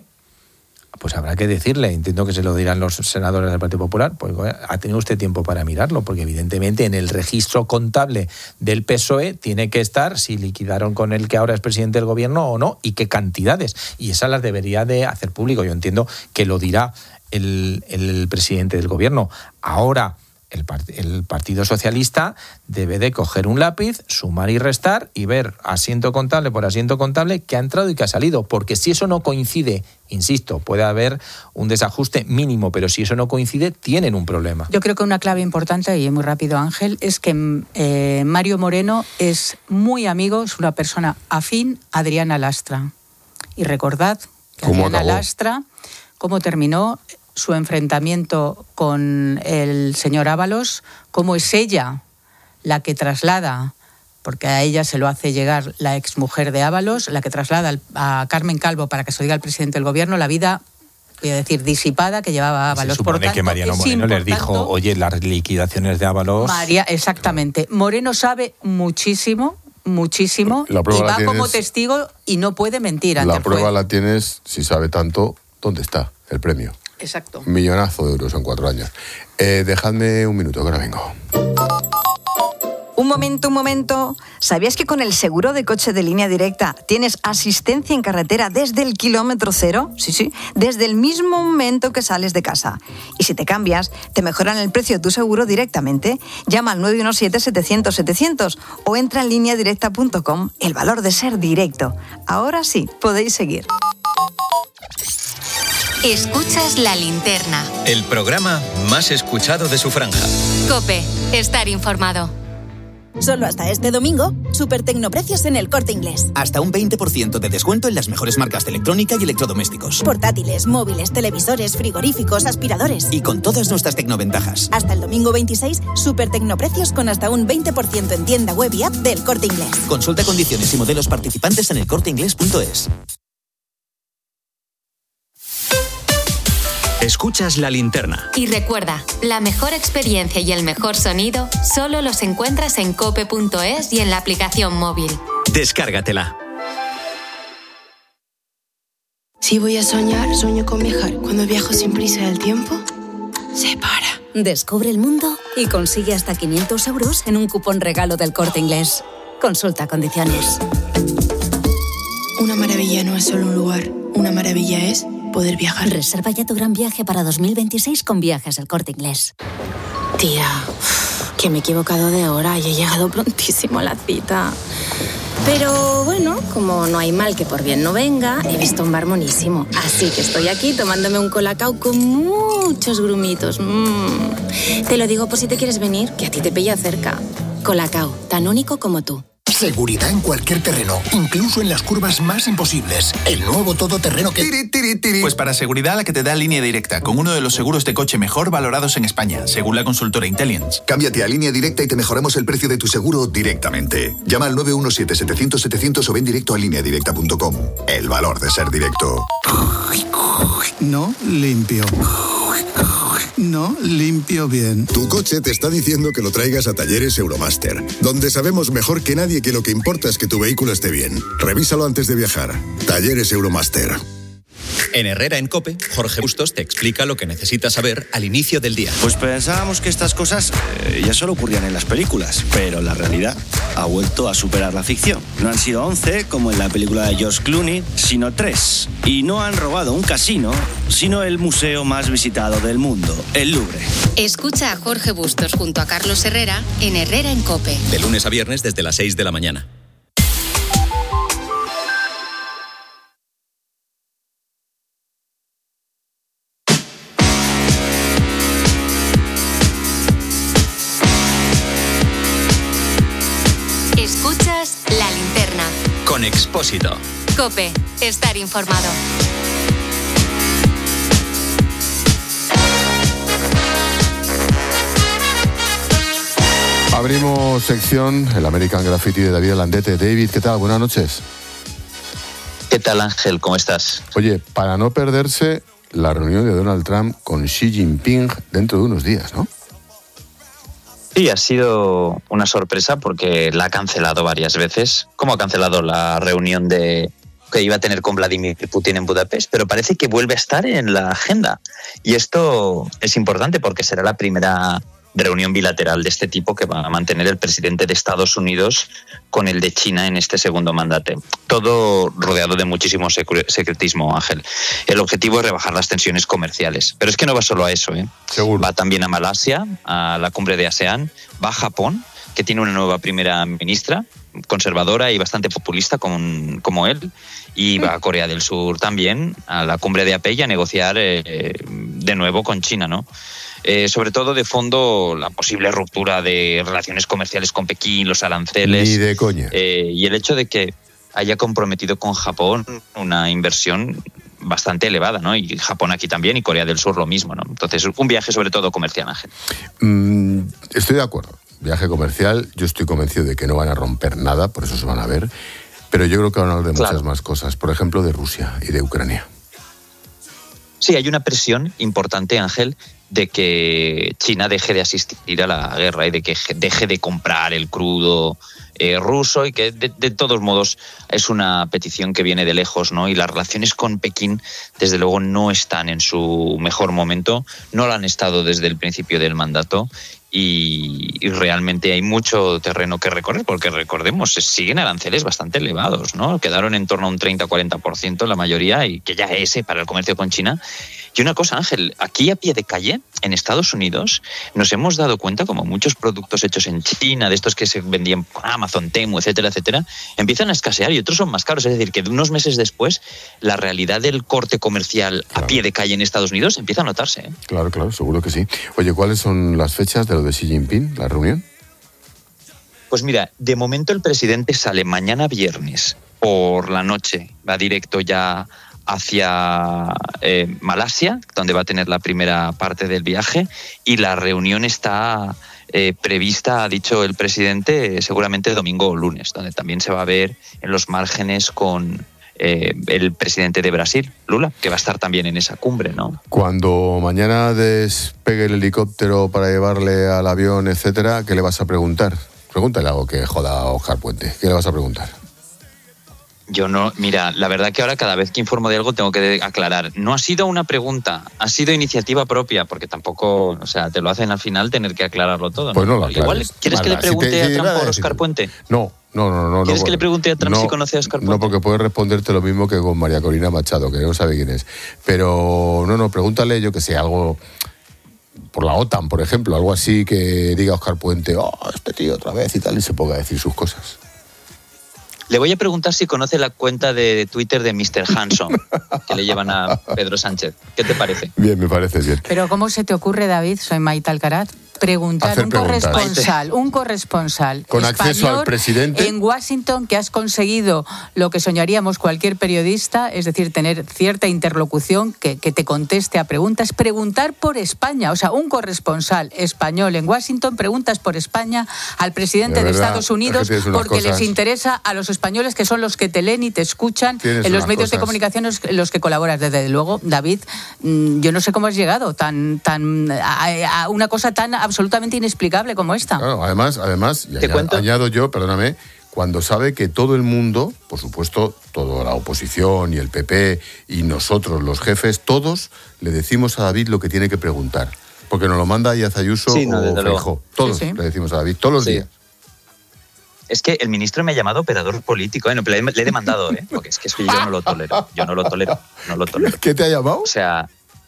pues habrá que decirle, entiendo que se lo dirán los senadores del Partido Popular, pues ha tenido usted tiempo para mirarlo, porque evidentemente en el registro contable del P S O E tiene que estar si liquidaron con el que ahora es presidente del gobierno o no, y qué cantidades, y esas las debería de hacer público. Yo entiendo que lo dirá el, el presidente del gobierno. Ahora, el, el Partido Socialista debe de coger un lápiz, sumar y restar y ver asiento contable por asiento contable qué ha entrado y qué ha salido, porque si eso no coincide, insisto, puede haber un desajuste mínimo, pero si eso no coincide, tienen un problema. Yo creo que una clave importante, y muy rápido, Ángel, es que eh, Mario Moreno es muy amigo, es una persona afín a Adriana Lastra. Y recordad que Adriana acabó? Lastra, cómo terminó su enfrentamiento con el señor Ábalos, cómo es ella la que traslada, porque a ella se lo hace llegar la exmujer de Ábalos, la que traslada a Carmen Calvo para que se lo diga al presidente del gobierno, la vida, voy a decir, disipada que llevaba Ábalos. Se supone por tanto, que Mariano Moreno les dijo, oye, las liquidaciones de Ábalos... María, exactamente. Moreno sabe muchísimo, muchísimo, y va tienes, como testigo y no puede mentir ante La el prueba juez. La tienes, si sabe tanto, ¿dónde está el premio? Exacto. Un millonazo de euros en cuatro años. Eh, dejadme un minuto, que ahora vengo. Un momento, un momento. ¿Sabías que con el seguro de coche de Línea Directa tienes asistencia en carretera desde el kilómetro cero? Sí, sí, desde el mismo momento que sales de casa. Y si te cambias, te mejoran el precio de tu seguro directamente. Llama al nueve uno siete, setecientos, setecientos o entra en línea directa punto com. El valor de ser directo. Ahora sí, podéis seguir. Escuchas La Linterna. El programa más escuchado de su franja. COPE. Estar informado. Solo hasta este domingo, super tecnoprecios en El Corte Inglés. Hasta un veinte por ciento de descuento en las mejores marcas de electrónica y electrodomésticos. Portátiles, móviles, televisores, frigoríficos, aspiradores. Y con todas nuestras tecnoventajas. Hasta el domingo veintiséis, super tecnoprecios con hasta un veinte por ciento en tienda web y app del Corte Inglés. Consulta condiciones y modelos participantes en el corte inglés punto es. Escuchas La Linterna. Y recuerda, la mejor experiencia y el mejor sonido solo los encuentras en cope punto es y en la aplicación móvil. Descárgatela. Si voy a soñar, sueño con viajar. Cuando viajo sin prisa el tiempo se para. Descubre el mundo y consigue hasta quinientos euros en un cupón regalo del Corte Inglés. Consulta condiciones. Una maravilla no es solo un lugar. Una maravilla es poder viajar. Reserva ya tu gran viaje para dos mil veintiséis con Viajes El Corte Inglés. Tía, que me he equivocado de hora y he llegado prontísimo a la cita. Pero bueno, como no hay mal que por bien no venga, he visto un bar monísimo. Así que estoy aquí tomándome un colacao con muchos grumitos. Mm. Te lo digo por si te quieres venir, que a ti te pilla cerca. Colacao, tan único como tú. Seguridad en cualquier terreno, incluso en las curvas más imposibles. El nuevo todoterreno que... Tiri, tiri, tiri. Pues para seguridad la que te da Línea Directa, con uno de los seguros de coche mejor valorados en España, según la consultora Intelliance. Cámbiate a Línea Directa y te mejoramos el precio de tu seguro directamente. Llama al nueve uno siete, setecientos, setecientos o ven directo a línea directa punto com. El valor de ser directo. No limpio. No limpio bien. Tu coche te está diciendo que lo traigas a Talleres Euromaster, donde sabemos mejor que nadie que lo que importa es que tu vehículo esté bien. Revísalo antes de viajar. Talleres Euromaster. En Herrera en COPE, Jorge Bustos te explica lo que necesitas saber al inicio del día. Pues pensábamos que estas cosas eh, ya solo ocurrían en las películas, pero la realidad ha vuelto a superar la ficción. No han sido once, como en la película de George Clooney, sino tres. Y no han robado un casino, sino el museo más visitado del mundo, el Louvre. Escucha a Jorge Bustos junto a Carlos Herrera en Herrera en COPE. De lunes a viernes desde las seis de la mañana. Escuchas La Linterna. Con Expósito. COPE. Estar informado. Abrimos sección, el American Graffiti de David Landete. David, ¿qué tal? Buenas noches. ¿Qué tal, Ángel? ¿Cómo estás? Oye, para no perderse la reunión de Donald Trump con Xi Jinping dentro de unos días, ¿no? Sí, ha sido una sorpresa porque la ha cancelado varias veces. ¿Cómo ha cancelado la reunión de que iba a tener con Vladimir Putin en Budapest? Pero parece que vuelve a estar en la agenda. Y esto es importante porque será la primera reunión bilateral de este tipo que va a mantener el presidente de Estados Unidos con el de China en este segundo mandato. Todo rodeado de muchísimo secretismo, Ángel. El objetivo es rebajar las tensiones comerciales. Pero es que no va solo a eso, ¿eh? Seguro. Va también a Malasia, a la cumbre de ASEAN, va a Japón, que tiene una nueva primera ministra, conservadora y bastante populista como, como él, y va a Corea del Sur también, a la cumbre de A P E C y a negociar eh, de nuevo con China, ¿no? Eh, sobre todo de fondo la posible ruptura de relaciones comerciales con Pekín, los aranceles. Ni de coña. Eh, y el hecho de que haya comprometido con Japón una inversión bastante elevada, ¿no? Y Japón aquí también y Corea del Sur lo mismo, ¿no? Entonces, un viaje sobre todo comercial, Ángel. Mm, estoy de acuerdo. Viaje comercial, yo estoy convencido de que no van a romper nada, por eso se van a ver. Pero yo creo que van a hablar de Claro. muchas más cosas, por ejemplo, de Rusia y de Ucrania. Sí, hay una presión importante, Ángel, de que China deje de asistir a la guerra y de que deje de comprar el crudo eh, ruso y que de, de todos modos es una petición que viene de lejos, ¿no? Y las relaciones con Pekín, desde luego, no están en su mejor momento, no lo han estado desde el principio del mandato. Y, y realmente hay mucho terreno que recorrer, porque recordemos, siguen aranceles bastante elevados, ¿no? Quedaron en torno a un treinta a cuarenta por ciento la mayoría, y que ya es ese para el comercio con China. Y una cosa, Ángel, aquí a pie de calle, en Estados Unidos, nos hemos dado cuenta como muchos productos hechos en China, de estos que se vendían con Amazon, Temu, etcétera, etcétera, empiezan a escasear y otros son más caros. Es decir, que unos meses después, la realidad del corte comercial claro. a pie de calle en Estados Unidos empieza a notarse, ¿eh? Claro, claro, seguro que sí. Oye, ¿cuáles son las fechas de lo de Xi Jinping, la reunión? Pues mira, de momento el presidente sale mañana viernes por la noche, va directo ya hacia eh, Malasia, donde va a tener la primera parte del viaje, y la reunión está eh, prevista, ha dicho el presidente, seguramente domingo o lunes, donde también se va a ver en los márgenes con eh, el presidente de Brasil, Lula, que va a estar también en esa cumbre, ¿no? Cuando mañana despegue el helicóptero para llevarle al avión, etcétera, ¿qué le vas a preguntar? Pregúntale algo que joda a Óscar Puente. ¿Qué le vas a preguntar? Yo no, mira, la verdad que ahora cada vez que informo de algo tengo que aclarar. No ha sido una pregunta, ha sido iniciativa propia, porque tampoco, o sea, te lo hacen al final tener que aclararlo todo, ¿no? Pues no lo aclares. Igual, ¿quieres Vale, que le pregunte si te, si a Trump te, por Óscar Puente? No, no, no. no ¿Quieres no, que le pregunte a Trump no, si conoce a Óscar Puente? No, porque puede responderte lo mismo que con María Corina Machado, que no sabe quién es. Pero no, no, pregúntale, yo que sé, algo por la OTAN, por ejemplo, algo así que diga Óscar Puente, oh, este tío otra vez y tal, y se ponga a decir sus cosas. Le voy a preguntar si conoce la cuenta de Twitter de mister Hanson, que le llevan a Pedro Sánchez. ¿Qué te parece? Bien, me parece bien. Pero ¿cómo se te ocurre, David? Soy Maite Alcaraz. Preguntar Hacer un preguntas. corresponsal, un corresponsal con acceso al presidente en Washington, que has conseguido lo que soñaríamos cualquier periodista, es decir, tener cierta interlocución, que, que te conteste a preguntas, preguntar por España, o sea, un corresponsal español en Washington, preguntas por España al presidente de, de verdad, Estados Unidos, es que porque cosas... les interesa a los españoles, que son los que te leen y te escuchan Tienes en los medios cosas... de comunicación en los que colaboras. Desde luego, David, yo no sé cómo has llegado tan, tan a, a una cosa tan absolutamente inexplicable como esta. Claro, además, además y añado, añado yo, perdóname, cuando sabe que todo el mundo, por supuesto, toda la oposición y el P P y nosotros, los jefes, todos le decimos a David lo que tiene que preguntar. Porque nos lo manda Díaz Ayuso sí, no, o Feijóo. Todos sí, sí. le decimos a David, todos los sí. días. Es que el ministro me ha llamado operador político, ¿eh? No, le, le he demandado, ¿eh? Porque es que eso yo no lo tolero. Yo no lo tolero. No lo tolero. ¿Qué te ha llamado? O sea,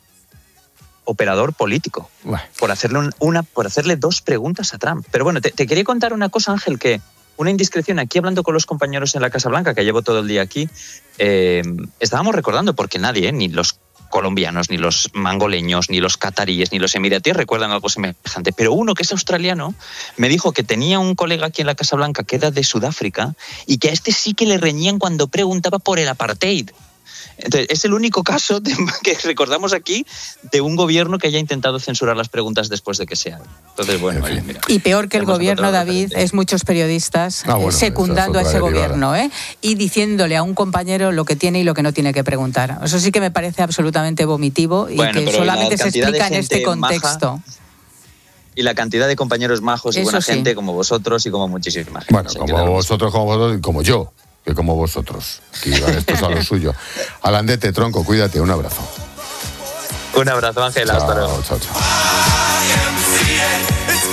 operador político. Bueno. Por hacerle un, una, por hacerle dos preguntas a Trump. Pero bueno, te, te quería contar una cosa, Ángel, que una indiscreción. Aquí hablando con los compañeros en la Casa Blanca, que llevo todo el día aquí, eh, estábamos recordando, porque nadie, ¿eh? ni los colombianos, ni los mangoleños, ni los cataríes, ni los emiratíes recuerdan algo semejante. Pero uno que es australiano me dijo que tenía un colega aquí en la Casa Blanca que era de Sudáfrica y que a este sí que le reñían cuando preguntaba por el apartheid. Entonces, es el único caso de, que recordamos aquí de un gobierno que haya intentado censurar las preguntas después de que se hagan. Entonces, bueno, oye, mira. Y peor que el gobierno, David, es muchos periodistas ah, bueno, secundando es a ese derivada. gobierno, ¿eh? Y diciéndole a un compañero lo que tiene y lo que no tiene que preguntar. Eso sí que me parece absolutamente vomitivo y bueno, que solamente se explica en este contexto. Maja, y la cantidad de compañeros majos y Eso buena sí. gente como vosotros y como muchísima gente. Bueno, como vosotros, como vosotros y como yo. Que como vosotros, que iban estos a lo suyo. Alandete, tronco, cuídate, un abrazo. Un abrazo, Ángel, hasta luego. Chao, chao.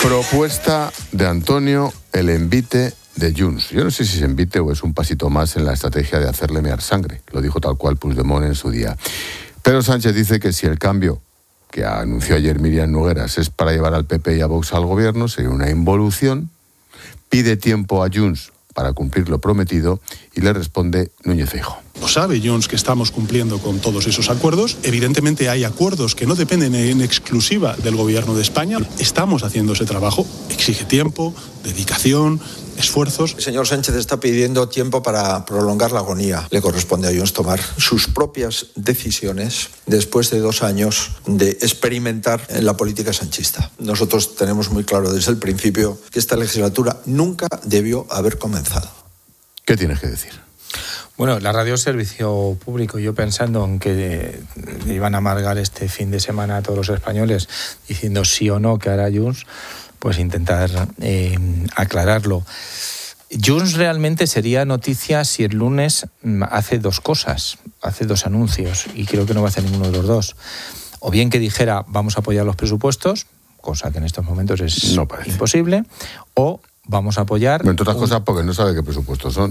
Propuesta de Antonio, el envite de Junts. Yo no sé si es envite o es un pasito más en la estrategia de hacerle mear sangre. Lo dijo tal cual Puigdemont en su día. Pedro Sánchez dice que si el cambio que anunció ayer Miriam Nogueras es para llevar al P P y a Vox al gobierno, sería una involución. Pide tiempo a Junts para cumplir lo prometido y le responde Núñez Feijóo. Lo sabe Junts que estamos cumpliendo con todos esos acuerdos. Evidentemente hay acuerdos que no dependen en exclusiva del Gobierno de España. Estamos haciendo ese trabajo. Exige tiempo, dedicación, esfuerzos. El señor Sánchez está pidiendo tiempo para prolongar la agonía. Le corresponde a Junts tomar sus propias decisiones después de dos años de experimentar en la política sanchista. Nosotros tenemos muy claro desde el principio que esta legislatura nunca debió haber comenzado. ¿Qué tienes que decir? Bueno, la radio es servicio público. Yo pensando en que iban a amargar este fin de semana a todos los españoles diciendo sí o no que hará Junts, pues intentar eh, aclararlo. Junts realmente sería noticia si el lunes hace dos cosas, hace dos anuncios, y creo que no va a hacer ninguno de los dos. O bien que dijera vamos a apoyar los presupuestos, cosa que en estos momentos es no imposible, o vamos a apoyar... Entre otras un... cosas porque no sabe qué presupuestos son.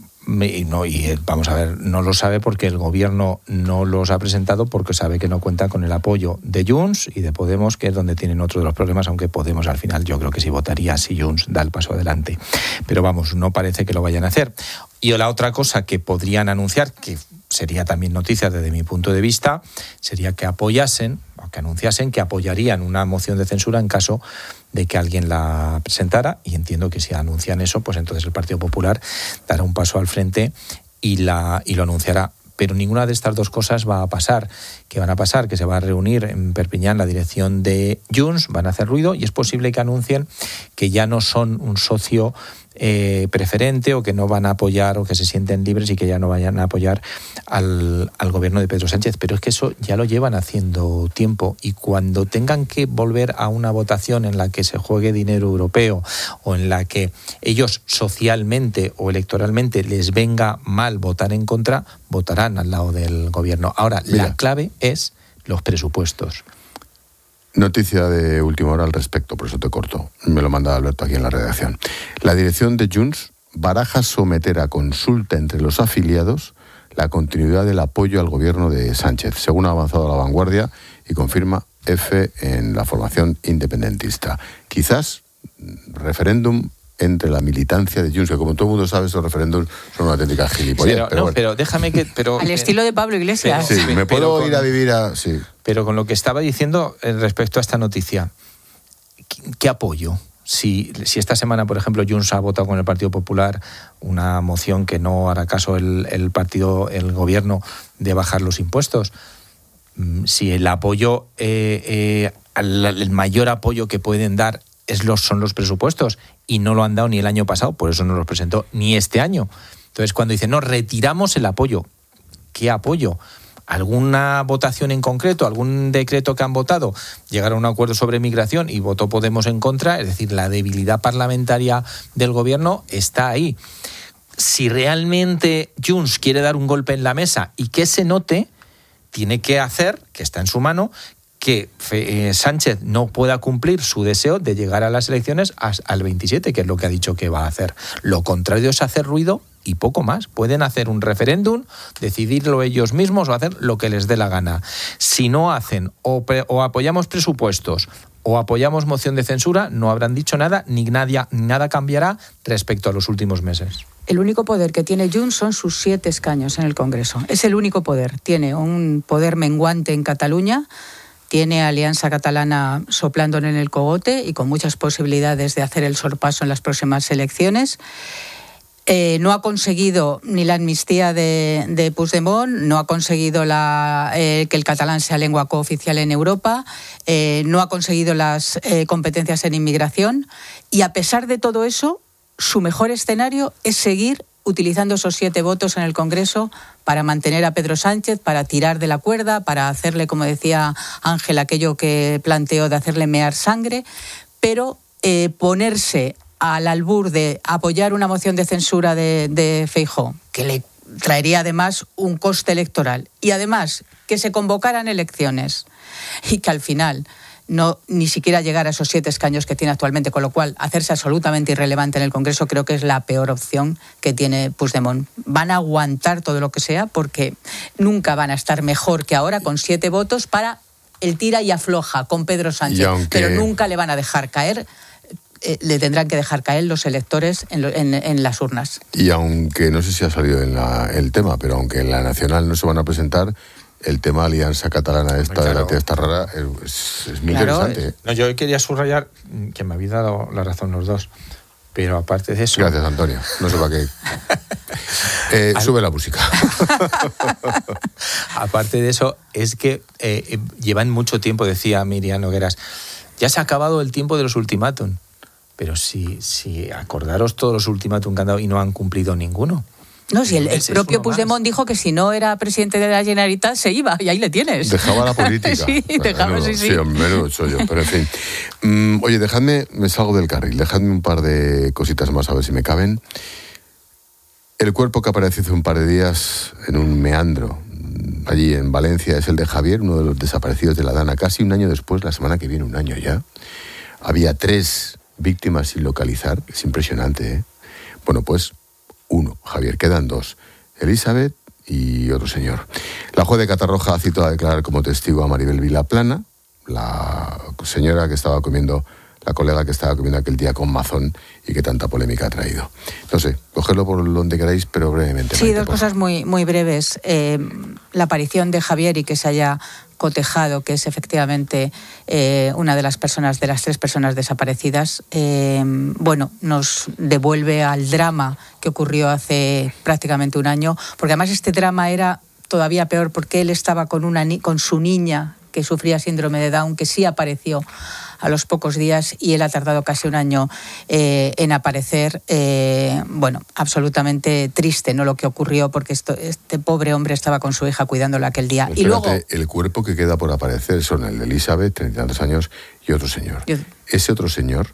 Y no, y vamos a ver, no lo sabe porque el gobierno no los ha presentado, porque sabe que no cuenta con el apoyo de Junts y de Podemos, que es donde tienen otro de los problemas, aunque Podemos al final yo creo que sí votaría si Junts da el paso adelante. Pero vamos, no parece que lo vayan a hacer. Y la otra cosa que podrían anunciar, que sería también noticia desde mi punto de vista, sería que apoyasen, o que anunciasen que apoyarían una moción de censura en caso de que alguien la presentara, y entiendo que si anuncian eso, pues entonces el Partido Popular dará un paso al frente y, la, y lo anunciará. Pero ninguna de estas dos cosas va a pasar. ¿Qué van a pasar? Que se va a reunir en Perpiñán la dirección de Junts, van a hacer ruido y es posible que anuncien que ya no son un socio eh, preferente, o que no van a apoyar, o que se sienten libres y que ya no vayan a apoyar al, al gobierno de Pedro Sánchez. Pero es que eso ya lo llevan haciendo tiempo, y cuando tengan que volver a una votación en la que se juegue dinero europeo, o en la que ellos socialmente o electoralmente les venga mal votar en contra, votarán al lado del gobierno. Ahora, Mira, la clave es los presupuestos. Noticia de última hora al respecto, por eso te corto. Me lo manda Alberto aquí en la redacción. La dirección de Junts baraja someter a consulta entre los afiliados la continuidad del apoyo al gobierno de Sánchez, según ha avanzado La Vanguardia y confirma F en la formación independentista. Quizás referéndum entre la militancia de Junts, que como todo el mundo sabe, esos referéndums son una auténtica gilipollez. Pero, pero, no, bueno. pero déjame que... Pero, Al estilo de Pablo Iglesias. Pero, sí, me pero puedo con, ir a vivir a... Sí. Pero con lo que estaba diciendo respecto a esta noticia, ¿qué, qué apoyo? Si, si esta semana, por ejemplo, Junts ha votado con el Partido Popular una moción que no hará caso el, el partido, el gobierno, de bajar los impuestos, si el apoyo, eh, eh, el mayor apoyo que pueden dar es los, son los presupuestos, y no lo han dado ni el año pasado, por eso no los presentó ni este año. Entonces, cuando dicen, no, retiramos el apoyo, ¿qué apoyo? ¿Alguna votación en concreto? ¿Algún decreto que han votado? Llegaron a un acuerdo sobre migración y votó Podemos en contra, es decir, la debilidad parlamentaria del gobierno está ahí. Si realmente Junts quiere dar un golpe en la mesa y que se note, tiene que hacer, que está en su mano, que eh, Sánchez no pueda cumplir su deseo de llegar a las elecciones al veintisiete, que es lo que ha dicho que va a hacer. Lo contrario es hacer ruido y poco más. Pueden hacer un referéndum, decidirlo ellos mismos o hacer lo que les dé la gana. Si no hacen o, pre- o apoyamos presupuestos o apoyamos moción de censura, no habrán dicho nada, ni nadie, nada cambiará respecto a los últimos meses. El único poder que tiene Junts son sus siete escaños en el Congreso. Es el único poder. Tiene un poder menguante en Cataluña, tiene Alianza Catalana soplándole en el cogote y con muchas posibilidades de hacer el sorpaso en las próximas elecciones. Eh, no ha conseguido ni la amnistía de, de Puigdemont, no ha conseguido la, eh, que el catalán sea lengua cooficial en Europa, eh, no ha conseguido las eh, competencias en inmigración, y a pesar de todo eso, su mejor escenario es seguir utilizando esos siete votos en el Congreso para mantener a Pedro Sánchez, para tirar de la cuerda, para hacerle, como decía Ángel, aquello que planteó de hacerle mear sangre, pero eh, ponerse al albur de apoyar una moción de censura de, de Feijóo, que le traería además un coste electoral, y además que se convocaran elecciones y que al final no ni siquiera llegar a esos siete escaños que tiene actualmente, con lo cual hacerse absolutamente irrelevante en el Congreso creo que es la peor opción que tiene Puigdemont. Van a aguantar todo lo que sea porque nunca van a estar mejor que ahora con siete votos para el tira y afloja con Pedro Sánchez, aunque... pero nunca le van a dejar caer. Eh, le tendrán que dejar caer los electores en, lo, en, en las urnas. Y aunque no sé si ha salido en la, el tema, pero aunque en la Nacional no se van a presentar, el tema Alianza Catalana esta claro. de la tía esta rara es, es muy claro, interesante. No, yo quería subrayar que me habéis dado la razón los dos, pero aparte de eso... Gracias, Antonio. No sé para qué. Eh, Al... Sube la música. Aparte de eso, es que eh, llevan mucho tiempo, decía Miriam Nogueras, ya se ha acabado el tiempo de los ultimátum. Pero si, si acordaros todos los ultimátum que han dado y no han cumplido ninguno. No, si el, el propio Puigdemont dijo que si no era presidente de la Generalitat se iba, y ahí le tienes. Dejaba la política. sí, dejaba, menudo, sí, sí. Sí, menudo hecho yo, pero en fin. Mm, oye, dejadme, me salgo del carril, dejadme un par de cositas más a ver si me caben. El cuerpo que apareció hace un par de días en un meandro, allí en Valencia, es el de Javier, uno de los desaparecidos de la Dana. Casi un año después, la semana que viene, un año ya, había tres víctimas sin localizar. Es impresionante, ¿eh? Bueno, pues uno, Javier, quedan dos, Elizabeth y otro señor. La juez de Catarroja ha citado a declarar como testigo a Maribel Vilaplana, la señora que estaba comiendo, la colega que estaba comiendo aquel día con Mazón y que tanta polémica ha traído. No sé, cogedlo por donde queráis, pero brevemente. Sí, Maite, dos cosas muy, muy breves. Eh, la aparición de Javier y que se haya cotejado, que es efectivamente eh, una de las personas, de las tres personas desaparecidas, eh, bueno, nos devuelve al drama que ocurrió hace prácticamente un año, porque además este drama era todavía peor porque él estaba con, una, con su niña que sufría síndrome de Down, que sí apareció a los pocos días y él ha tardado casi un año eh, en aparecer. Eh, bueno, absolutamente triste, ¿no?, lo que ocurrió, porque esto, este pobre hombre estaba con su hija cuidándola aquel día. Espérate, y luego el cuerpo que queda por aparecer son el de Elizabeth, treinta y tantos años, y otro señor. Yo... Ese otro señor,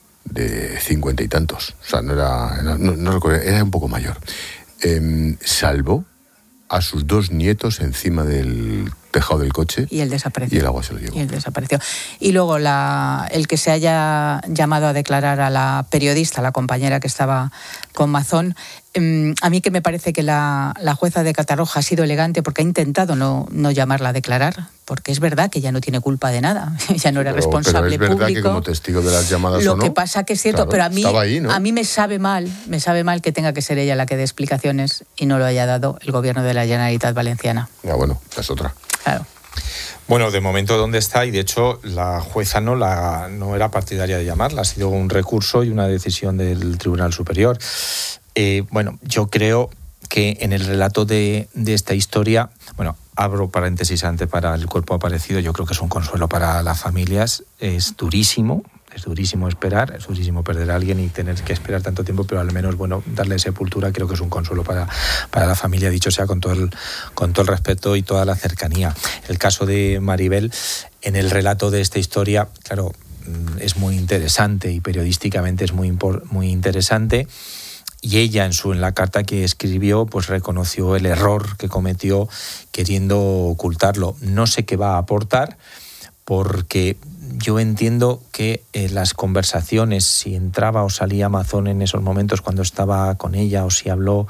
de cincuenta y tantos, o sea, no era, no, no recuerdo, era un poco mayor, eh, salvó a sus dos nietos encima del tejado del coche. Y él desapareció. Y el agua se lo llevó. Y él desapareció. Y luego la, el que se haya llamado a declarar a la periodista, la compañera que estaba con Mazón, eh, a mí que me parece que la, la jueza de Catarroja ha sido elegante porque ha intentado no, no llamarla a declarar, porque es verdad que ella no tiene culpa de nada. Ella no era pero, responsable pero es verdad público. Que como testigo de las llamadas Lo o no, que pasa que es cierto, claro, pero a mí, ahí, ¿no? a mí me sabe mal, me sabe mal que tenga que ser ella la que dé explicaciones y no lo haya dado el gobierno de la Generalitat Valenciana. Ya, bueno, es otra. Claro. Bueno, de momento dónde está, y de hecho la jueza no, la, no era partidaria de llamarla, ha sido un recurso y una decisión del Tribunal Superior. Eh, bueno, yo creo que en el relato de, de esta historia, bueno, abro paréntesis antes para el cuerpo aparecido, yo creo que es un consuelo para las familias, es durísimo. Es durísimo esperar, es durísimo perder a alguien y tener que esperar tanto tiempo, pero al menos, bueno, darle sepultura creo que es un consuelo para, para la familia, dicho sea con todo, el, con todo el respeto y toda la cercanía. El caso de Maribel, en el relato de esta historia, claro, es muy interesante y periodísticamente es muy, muy interesante. Y ella en su en la carta que escribió pues reconoció el error que cometió queriendo ocultarlo. No sé qué va a aportar, porque yo entiendo que eh, las conversaciones, si entraba o salía Mazón en esos momentos cuando estaba con ella, o si habló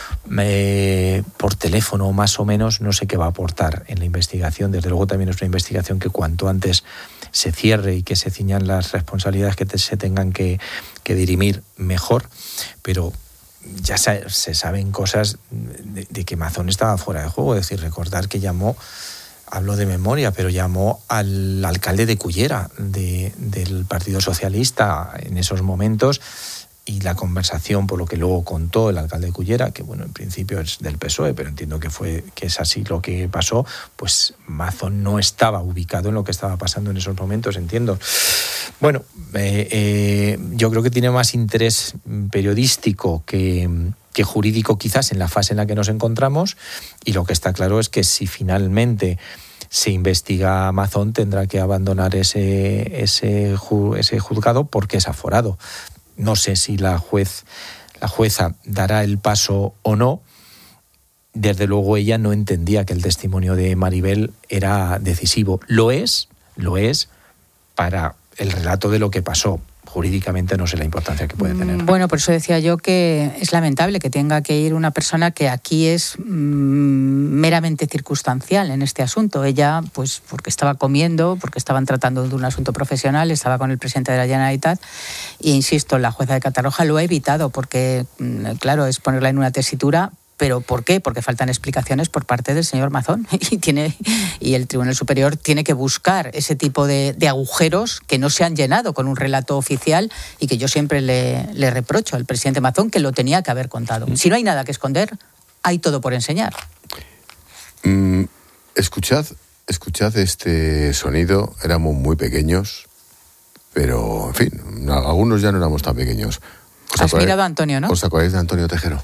eh, por teléfono más o menos, no sé qué va a aportar en la investigación. Desde luego también es una investigación que cuanto antes se cierre y que se ciñan las responsabilidades que te, se tengan que, que dirimir, mejor. Pero ya se, se saben cosas de, de que Mazón estaba fuera de juego. Es decir, recordar que llamó... Hablo de memoria, pero llamó al alcalde de Cullera, de, del Partido Socialista en esos momentos, y la conversación, por lo que luego contó el alcalde de Cullera, que bueno, en principio es del P S O E, pero entiendo que fue que es así lo que pasó, pues Mazón no estaba ubicado en lo que estaba pasando en esos momentos, entiendo. Bueno, eh, eh, yo creo que tiene más interés periodístico que... que jurídico quizás en la fase en la que nos encontramos, y lo que está claro es que si finalmente se investiga a Mazón tendrá que abandonar ese, ese, ese juzgado porque es aforado. No sé si la juez, la jueza dará el paso o no. Desde luego ella no entendía que el testimonio de Maribel era decisivo. Lo es, lo es, para el relato de lo que pasó. Jurídicamente no sé la importancia que puede tener. Bueno, por eso decía yo que es lamentable que tenga que ir una persona que aquí es mmm, meramente circunstancial en este asunto. Ella, pues porque estaba comiendo, porque estaban tratando de un asunto profesional, estaba con el presidente de la Generalitat e insisto, la jueza de Catarroja lo ha evitado porque, claro, es ponerla en una tesitura. ¿Pero por qué? Porque faltan explicaciones por parte del señor Mazón y, tiene, y el Tribunal Superior tiene que buscar ese tipo de, de agujeros que no se han llenado con un relato oficial y que yo siempre le, le reprocho al presidente Mazón que lo tenía que haber contado. Si no hay nada que esconder, hay todo por enseñar. Mm, escuchad, escuchad este sonido, éramos muy pequeños, pero en fin, algunos ya no éramos tan pequeños. Has mirado a Antonio, ¿no? ¿Os acordáis de Antonio Tejero?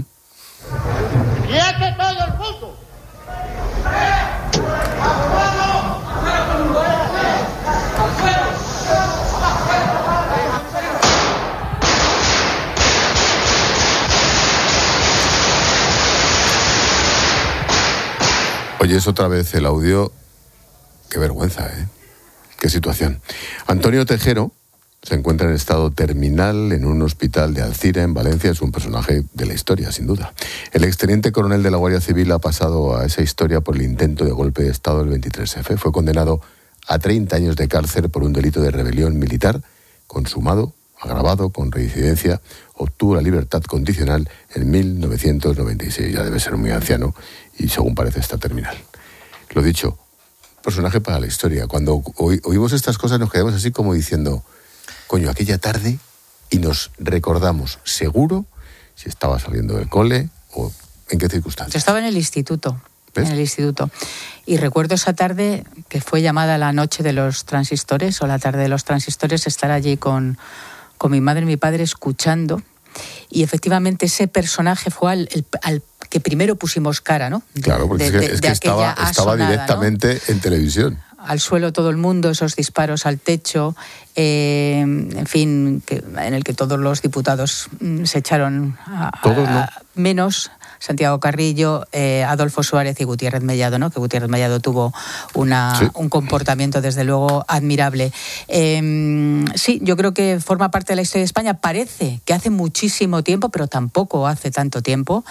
¡Quiete todo el mundo! Oyes otra vez el audio. Qué vergüenza, ¿eh? Qué situación. Antonio Tejero se encuentra en estado terminal en un hospital de Alcira, en Valencia. Es un personaje de la historia, sin duda. El exteniente coronel de la Guardia Civil ha pasado a esa historia por el intento de golpe de Estado del veintitrés efe. Fue condenado a treinta años de cárcel por un delito de rebelión militar consumado, agravado, con reincidencia. Obtuvo la libertad condicional en mil novecientos noventa y seis. Ya debe ser muy anciano y, según parece, está terminal. Lo dicho, personaje para la historia. Cuando oímos estas cosas nos quedamos así como diciendo... Coño, aquella tarde, y nos recordamos seguro si estaba saliendo del cole o en qué circunstancias. Yo estaba en el instituto, ¿Ves? en el instituto, y recuerdo esa tarde que fue llamada la noche de los transistores, o la tarde de los transistores, estar allí con, con mi madre y mi padre escuchando, y efectivamente ese personaje fue al, el, al que primero pusimos cara, ¿no? De, claro, porque de, es que, es que estaba, estaba asonada, directamente, ¿no?, en televisión. Al suelo todo el mundo, esos disparos al techo, eh, en fin, que, en el que todos los diputados mm, se echaron a, todos no. a, menos Santiago Carrillo, eh, Adolfo Suárez y Gutiérrez Mellado, ¿no? Que Gutiérrez Mellado tuvo una, sí. un comportamiento desde luego admirable. Eh, sí, yo creo que forma parte de la historia de España. Parece que hace muchísimo tiempo, pero tampoco hace tanto tiempo.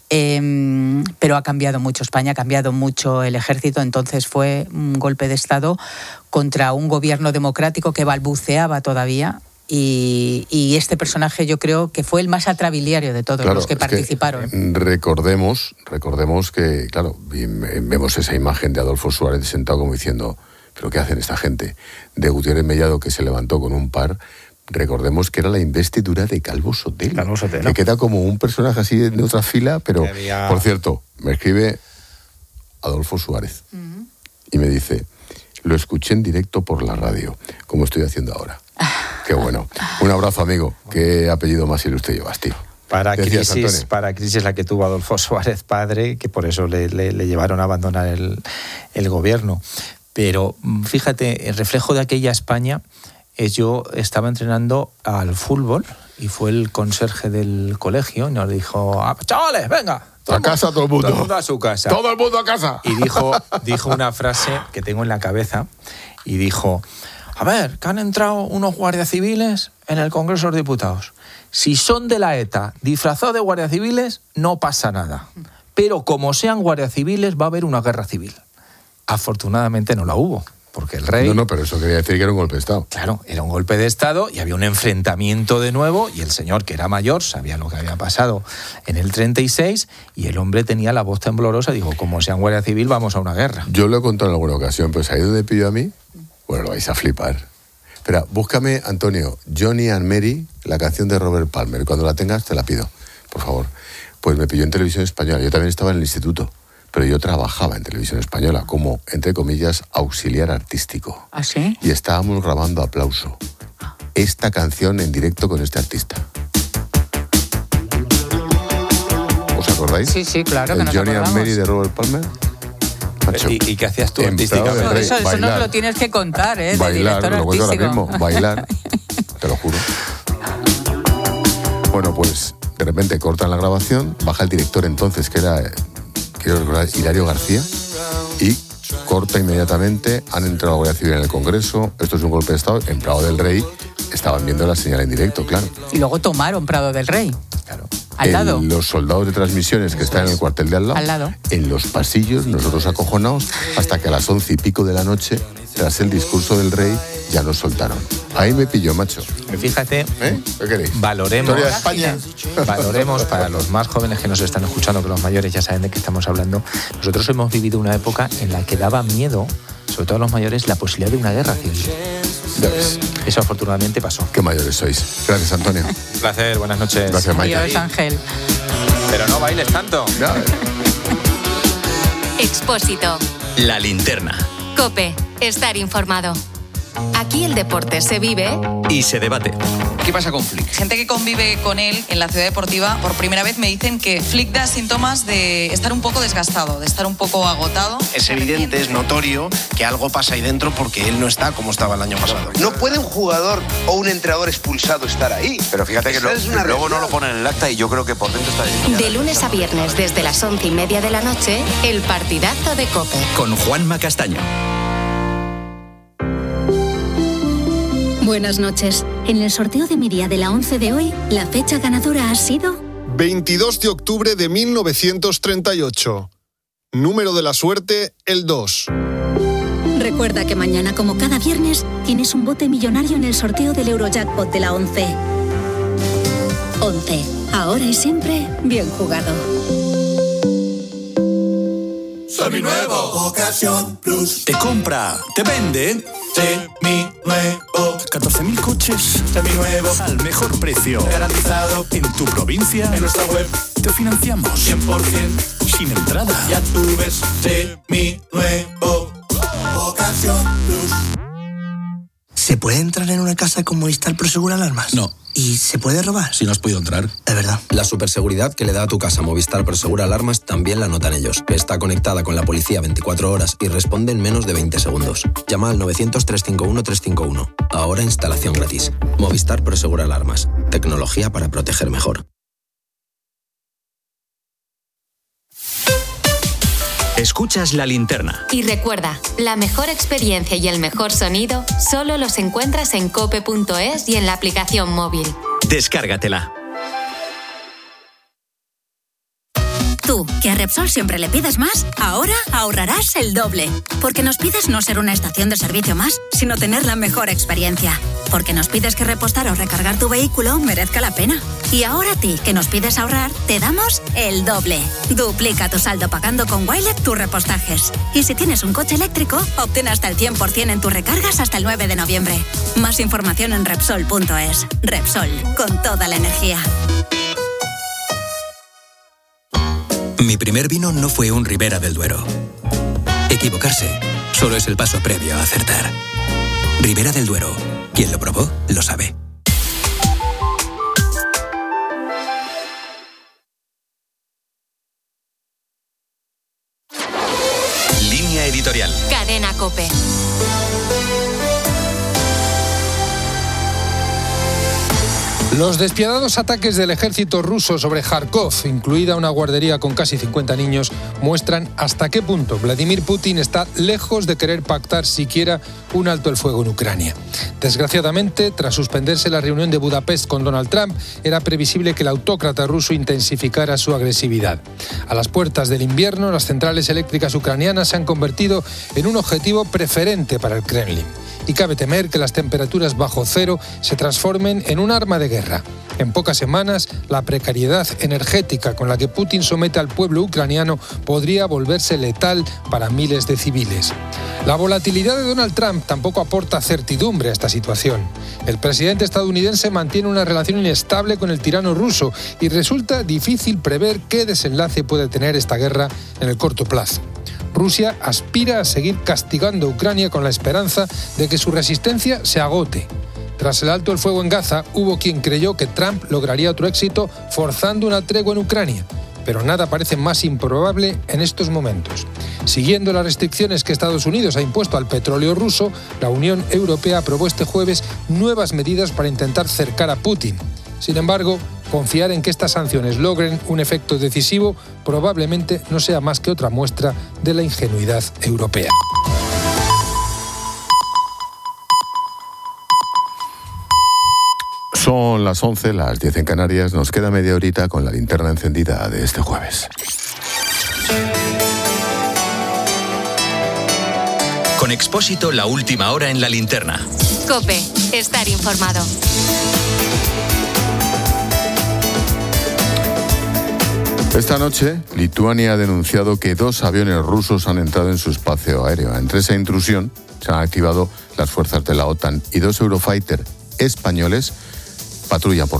Eh, pero ha cambiado mucho España, ha cambiado mucho el ejército. Entonces fue un golpe de Estado contra un gobierno democrático que balbuceaba todavía. Y, y este personaje yo creo que fue el más atrabiliario de todos claro, los que participaron. Que recordemos, recordemos que, claro, vemos esa imagen de Adolfo Suárez sentado como diciendo, ¿pero qué hacen esta gente? De Gutiérrez Mellado, que se levantó con un par. Recordemos que era la investidura de Calvo Sotelo. Calvo Sotelo. Que queda como un personaje así en otra fila, pero, había... por cierto, me escribe Adolfo Suárez uh-huh. y me dice, lo escuché en directo por la radio, como estoy haciendo ahora. Qué bueno. Un abrazo, amigo. Qué apellido más ilustre llevas, tío. Para crisis, para crisis la que tuvo Adolfo Suárez padre, que por eso le, le, le llevaron a abandonar el, el gobierno. Pero fíjate, el reflejo de aquella España es yo estaba entrenando al fútbol y fue el conserje del colegio y nos dijo, ah, chavales, venga. A casa todo el mundo. Todo el mundo a su casa. Todo el mundo a casa. Y dijo, dijo una frase que tengo en la cabeza y dijo... A ver, que han entrado unos guardias civiles en el Congreso de los Diputados. Si son de la ETA disfrazados de guardias civiles, no pasa nada. Pero como sean guardias civiles, va a haber una guerra civil. Afortunadamente no la hubo, porque el rey... No, no, pero eso quería decir que era un golpe de Estado. Claro, era un golpe de Estado y había un enfrentamiento de nuevo y el señor, que era mayor, sabía lo que había pasado en el treinta y seis y el hombre tenía la voz temblorosa. Dijo, como sean guardia civil, vamos a una guerra. Yo lo he contado en alguna ocasión, pero ¿sabéis dónde pillo a mí? Bueno, lo vais a flipar. Espera, búscame, Antonio, Johnny and Mary, la canción de Robert Palmer. Cuando la tengas, te la pido, por favor. Pues me pilló en Televisión Española. Yo también estaba en el instituto, pero yo trabajaba en Televisión Española como, entre comillas, auxiliar artístico. ¿Ah, sí? Y estábamos grabando Aplauso. Esta canción en directo con este artista. ¿Os acordáis? Sí, sí, claro que el nos Johnny acordamos. and Mary de Robert Palmer. ¿Y, ¿Y qué hacías tú artísticamente? No, eso, eso no lo tienes que contar, ¿eh? Bailar, de lo cuento ahora mismo. Bailar, te lo juro. Bueno, pues de repente cortan la grabación, baja el director entonces, que era, quiero recordar, Hilario García, y corta inmediatamente, han entrado a la Guardia Civil en el Congreso, esto es un golpe de Estado, en Prado del Rey estaban viendo la señal en directo, claro. Y luego tomaron Prado del Rey. Claro. Al lado. En los soldados de transmisiones que están en el cuartel de al lado, al lado, en los pasillos, nosotros acojonados, hasta que a las once y pico de la noche, tras el discurso del rey, ya nos soltaron. Ahí me pilló, macho. Fíjate, ¿Eh? ¿Qué queréis? Valoremos, Historia de España. valoremos para los más jóvenes que nos están escuchando, que los mayores ya saben de qué estamos hablando. Nosotros hemos vivido una época en la que daba miedo, sobre todo a los mayores, la posibilidad de una guerra civil. Eso afortunadamente pasó. Qué mayores sois. Gracias, Antonio. Un placer, buenas noches. Gracias, Maite. Adiós, Ángel. Pero no bailes tanto. Ya. Expósito. La linterna. COPE. Estar informado. Aquí el deporte se vive y se debate. ¿Qué pasa con Flick? Gente que convive con él en la ciudad deportiva, por primera vez me dicen que Flick da síntomas de estar un poco desgastado, de estar un poco agotado. Es evidente, es notorio que algo pasa ahí dentro porque él no está como estaba el año pasado. No puede un jugador o un entrenador expulsado estar ahí. Pero fíjate que lo, luego realidad. No lo ponen en el acta y yo creo que por dentro está bien. De lunes a viernes desde las once y media de la noche, el partidazo de COPE. Con Juanma Castaño. Buenas noches. En el sorteo de mi día de la once de hoy, la fecha ganadora ha sido veintidós de octubre de mil novecientos treinta y ocho. Número de la suerte, el dos. Recuerda que mañana, como cada viernes, tienes un bote millonario en el sorteo del Eurojackpot de la once. once. Ahora y siempre, bien jugado. Seminuevo. Ocasión Plus. Te compra, te vende. Seminuevo. catorce mil coches. Seminuevos. Al mejor precio. Garantizado. En tu provincia. En nuestra web. Te financiamos. cien por ciento. Sin entrada. Ya tú ves. Seminuevo. Ocasión Plus. ¿Se puede entrar en una casa con Movistar Prosegur Alarmas? No. ¿Y se puede robar? Si no has podido entrar. De verdad. La superseguridad que le da a tu casa Movistar Prosegur Alarmas también la notan ellos. Está conectada con la policía veinticuatro horas y responde en menos de veinte segundos. Llama al novecientos, trescientos cincuenta y uno, trescientos cincuenta y uno. Ahora instalación gratis. Movistar Prosegur Alarmas. Tecnología para proteger mejor. Escuchas La Linterna. Y recuerda, la mejor experiencia y el mejor sonido solo los encuentras en cope punto es y en la aplicación móvil. Descárgatela. Tú, que a Repsol siempre le pides más, ahora ahorrarás el doble. Porque nos pides no ser una estación de servicio más, sino tener la mejor experiencia. Porque nos pides que repostar o recargar tu vehículo merezca la pena. Y ahora a ti, que nos pides ahorrar, te damos el doble. Duplica tu saldo pagando con Wilet tus repostajes. Y si tienes un coche eléctrico, obtén hasta el cien por ciento en tus recargas hasta el nueve de noviembre. Más información en Repsol punto es. Repsol, con toda la energía. Mi primer vino no fue un Ribera del Duero. Equivocarse solo es el paso previo a acertar. Ribera del Duero. Quien lo probó, lo sabe. Línea editorial. Cadena COPE. Los despiadados ataques del ejército ruso sobre Kharkov, incluida una guardería con casi cincuenta niños, muestran hasta qué punto Vladimir Putin está lejos de querer pactar siquiera un alto el fuego en Ucrania. Desgraciadamente, tras suspenderse la reunión de Budapest con Donald Trump, era previsible que el autócrata ruso intensificara su agresividad. A las puertas del invierno, las centrales eléctricas ucranianas se han convertido en un objetivo preferente para el Kremlin. Y cabe temer que las temperaturas bajo cero se transformen en un arma de guerra. En pocas semanas, la precariedad energética con la que Putin somete al pueblo ucraniano podría volverse letal para miles de civiles. La volatilidad de Donald Trump tampoco aporta certidumbre a esta situación. El presidente estadounidense mantiene una relación inestable con el tirano ruso y resulta difícil prever qué desenlace puede tener esta guerra en el corto plazo. Rusia aspira a seguir castigando a Ucrania con la esperanza de que su resistencia se agote. Tras el alto el fuego en Gaza, hubo quien creyó que Trump lograría otro éxito forzando una tregua en Ucrania, pero nada parece más improbable en estos momentos. Siguiendo las restricciones que Estados Unidos ha impuesto al petróleo ruso, la Unión Europea aprobó este jueves nuevas medidas para intentar cercar a Putin. Sin embargo, confiar en que estas sanciones logren un efecto decisivo probablemente no sea más que otra muestra de la ingenuidad europea. Son las once, las diez en Canarias. Nos queda media horita con la linterna encendida de este jueves. Con Expósito, la última hora en la linterna. COPE, estar informado. Esta noche, Lituania ha denunciado que dos aviones rusos han entrado en su espacio aéreo. Entre esa intrusión se han activado las fuerzas de la OTAN y dos Eurofighter españoles patrullan por